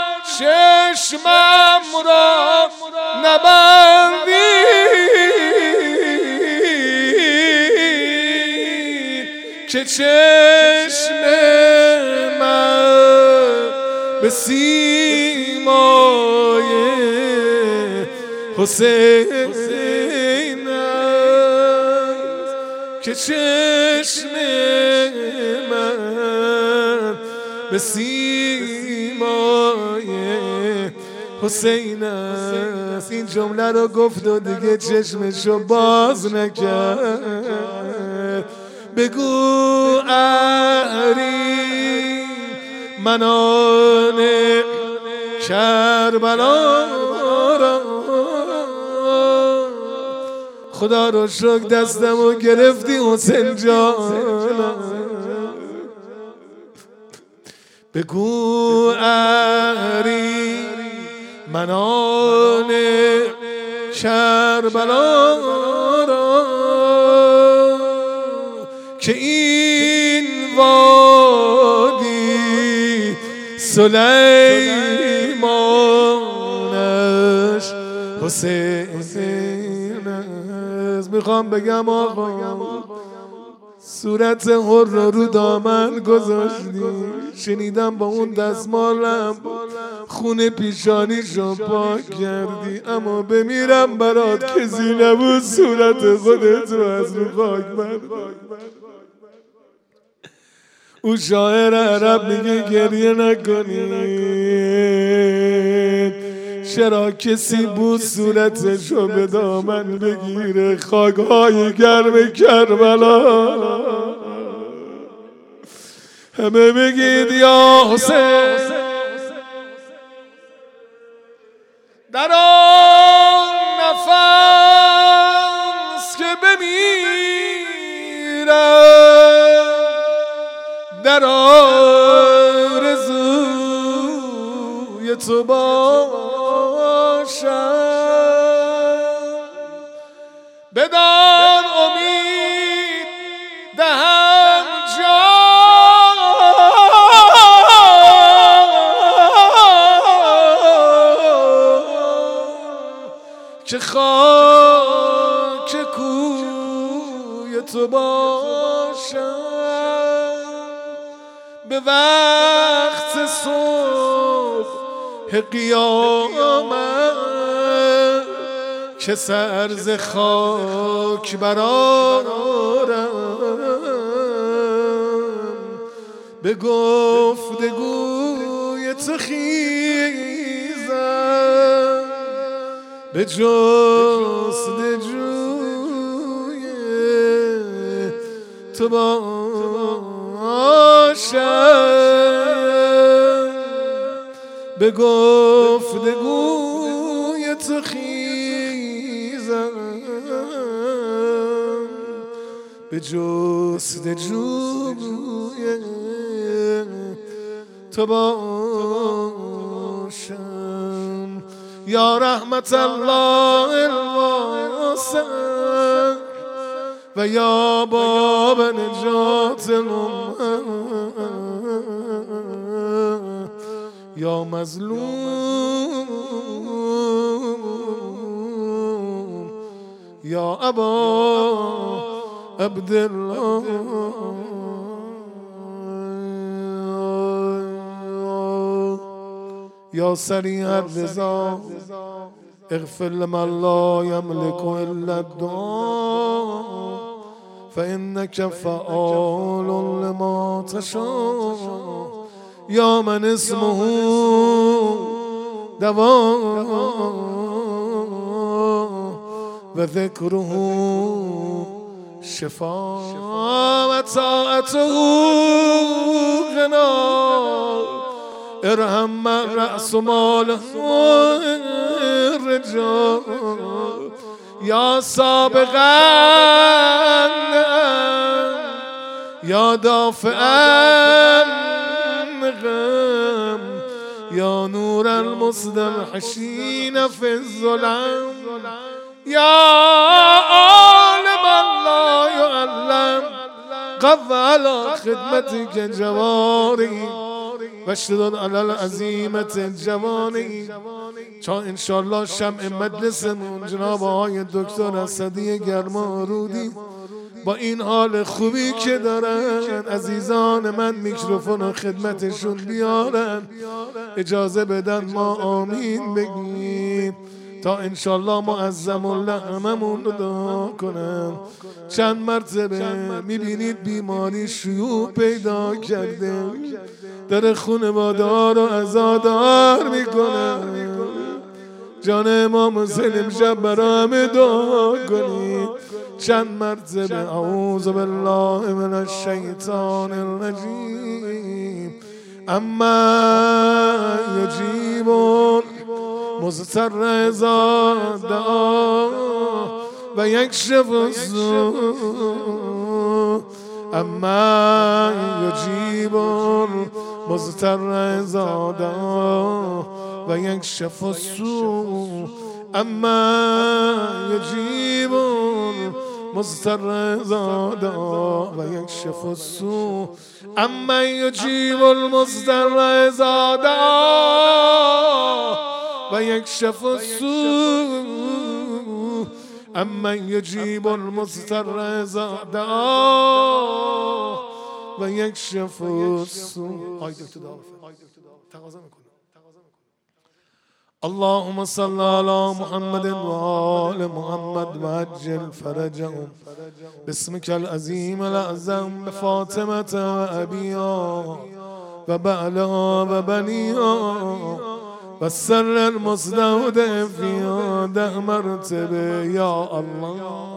چشمم را نبندی که چشم من به سیمای حسین است که چشم من به سیمای حسین است این جمله رو گفت و دیگه چشمشو باز نکرد بگو اری منان کربلا را خدا رو شکر دستمو گرفتی حسین جان بگو اری منان کربلا را که این وادی سلیمانش حسین است. میخوام بگم آقا صورت هر رو رو دامن گذاشتی، شنیدم با اون دستمالم خون پیشانیشو پاک کردی، اما بمیرم برات کسی نبود صورت خودت رو از رو خاک بردار. او شاعر عرب میگه گریه نکنید، چرا کسی بود صورتشو به دامن بگیره. خاک‌های گرم کربلا همه بگید یا حسین. در آن نفس که بمیرم در آرزوی تو باشم، بدان امید دهم جان که خاک کوی تو باشم. به وقت صبح قیامت که سر ز خاک برآرم، به گفتگوی تو خیزم، به جستجوی تو باشم، به گفتگوی تو خیزم، به جستجوی تو باشم. یا رحمت الله الواسع و یا باب نجات الامه، یا مظلوم یا ابا عبدالله، یا سریع الرضا اغفر لمن لا يملك الا الدعاء فانك فعال لما تشاء، یا من اسمه دواء و ذکره شفاء و طاعته غنا، ارحم من رأس ماله الرجال، یا سابقا یا دافعا غم، یا نور المستمحشین فی الظلم، یا عالما لا يعلم قو على خدمتك جواری و شدن علی العظیمت جوانی. تا انشالله شمع مجلسمون جناب آقای دکتر اسدی گرمارودی با این حال خوبی که دارن، عزیزان من میکروفون و خدمتشون بیارن، اجازه بدن ما آمین بگیم تا انشالله معظم الله هممون رو دعا کنم. چند مرتبه میبینید بیماری شیوع پیدا کرده، در خانواده ها رو عزادار میکنه. جان امام حسین امشب برای همه دعا کنید. چند مرتبه اعوذ بالله من الشیطان الرجیم اما یجیب مضطر اذا دعا و یکشف السوء اما یجیب مضطر اذا دعا و یکشف السوء اما یجیب مضطر اذا دعا و یکشف السوء اما یجیب المضطر اذا دعا و یکشف السوء اما یجیب المضطر اذا دعا و یکشف السوء. اللهم صل على محمد وآل محمد وعجل فرجهم باسمك العظيم الأعظم بفاطمة وأبيها وبعلها وبنيها والسر المستودع فيها ده مرتبه يا الله.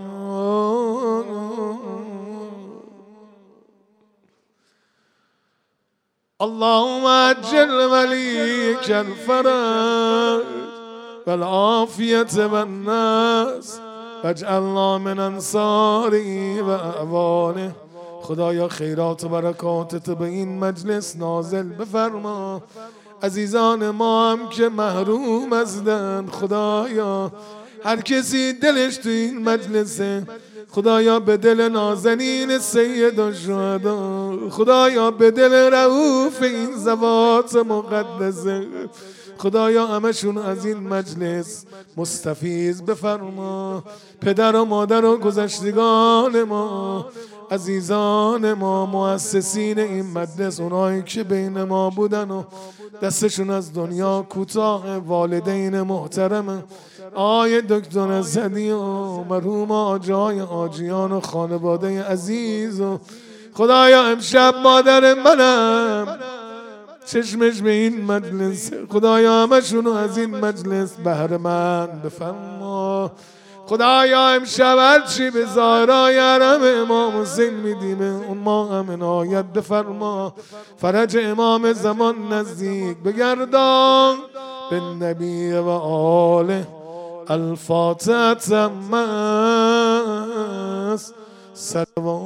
اللهم عجل وليك الفرج والعافية والناس واجعلنا من انصاره و اعوانه. خدایا خیرات و برکاتت به این مجلس نازل بفرما. عزیزان ما هم که محروم ازدن خدایا، هر کسی دلش تو این مجلسه خدایا به دل نازنین سید الشهدا، خدایا به دل رؤوف این ذوات مقدسه خدایا همشون از این مجلس مستفیض بفرما. پدر و مادر و گذشتگان ما، عزیزان ما، مؤسسین این مجلس، اونایی که بین ما بودن و دستشون از دنیا کوتاه، والدین محترم آی دکتر زدی و مرحوم آجای آجیان و خانواده عزیز و خدایا امشب مادر منم چشمش به این مجلس خدایا همشونو از این مجلس بهره مند بفرما. خدایا امشب هرچی به زهرای حرم امام حسین میدیم اون ما هم عنایت بفرما. فرج امام زمان نزدیک بگردان به نبی و آله. الفاتحه تمت سلوات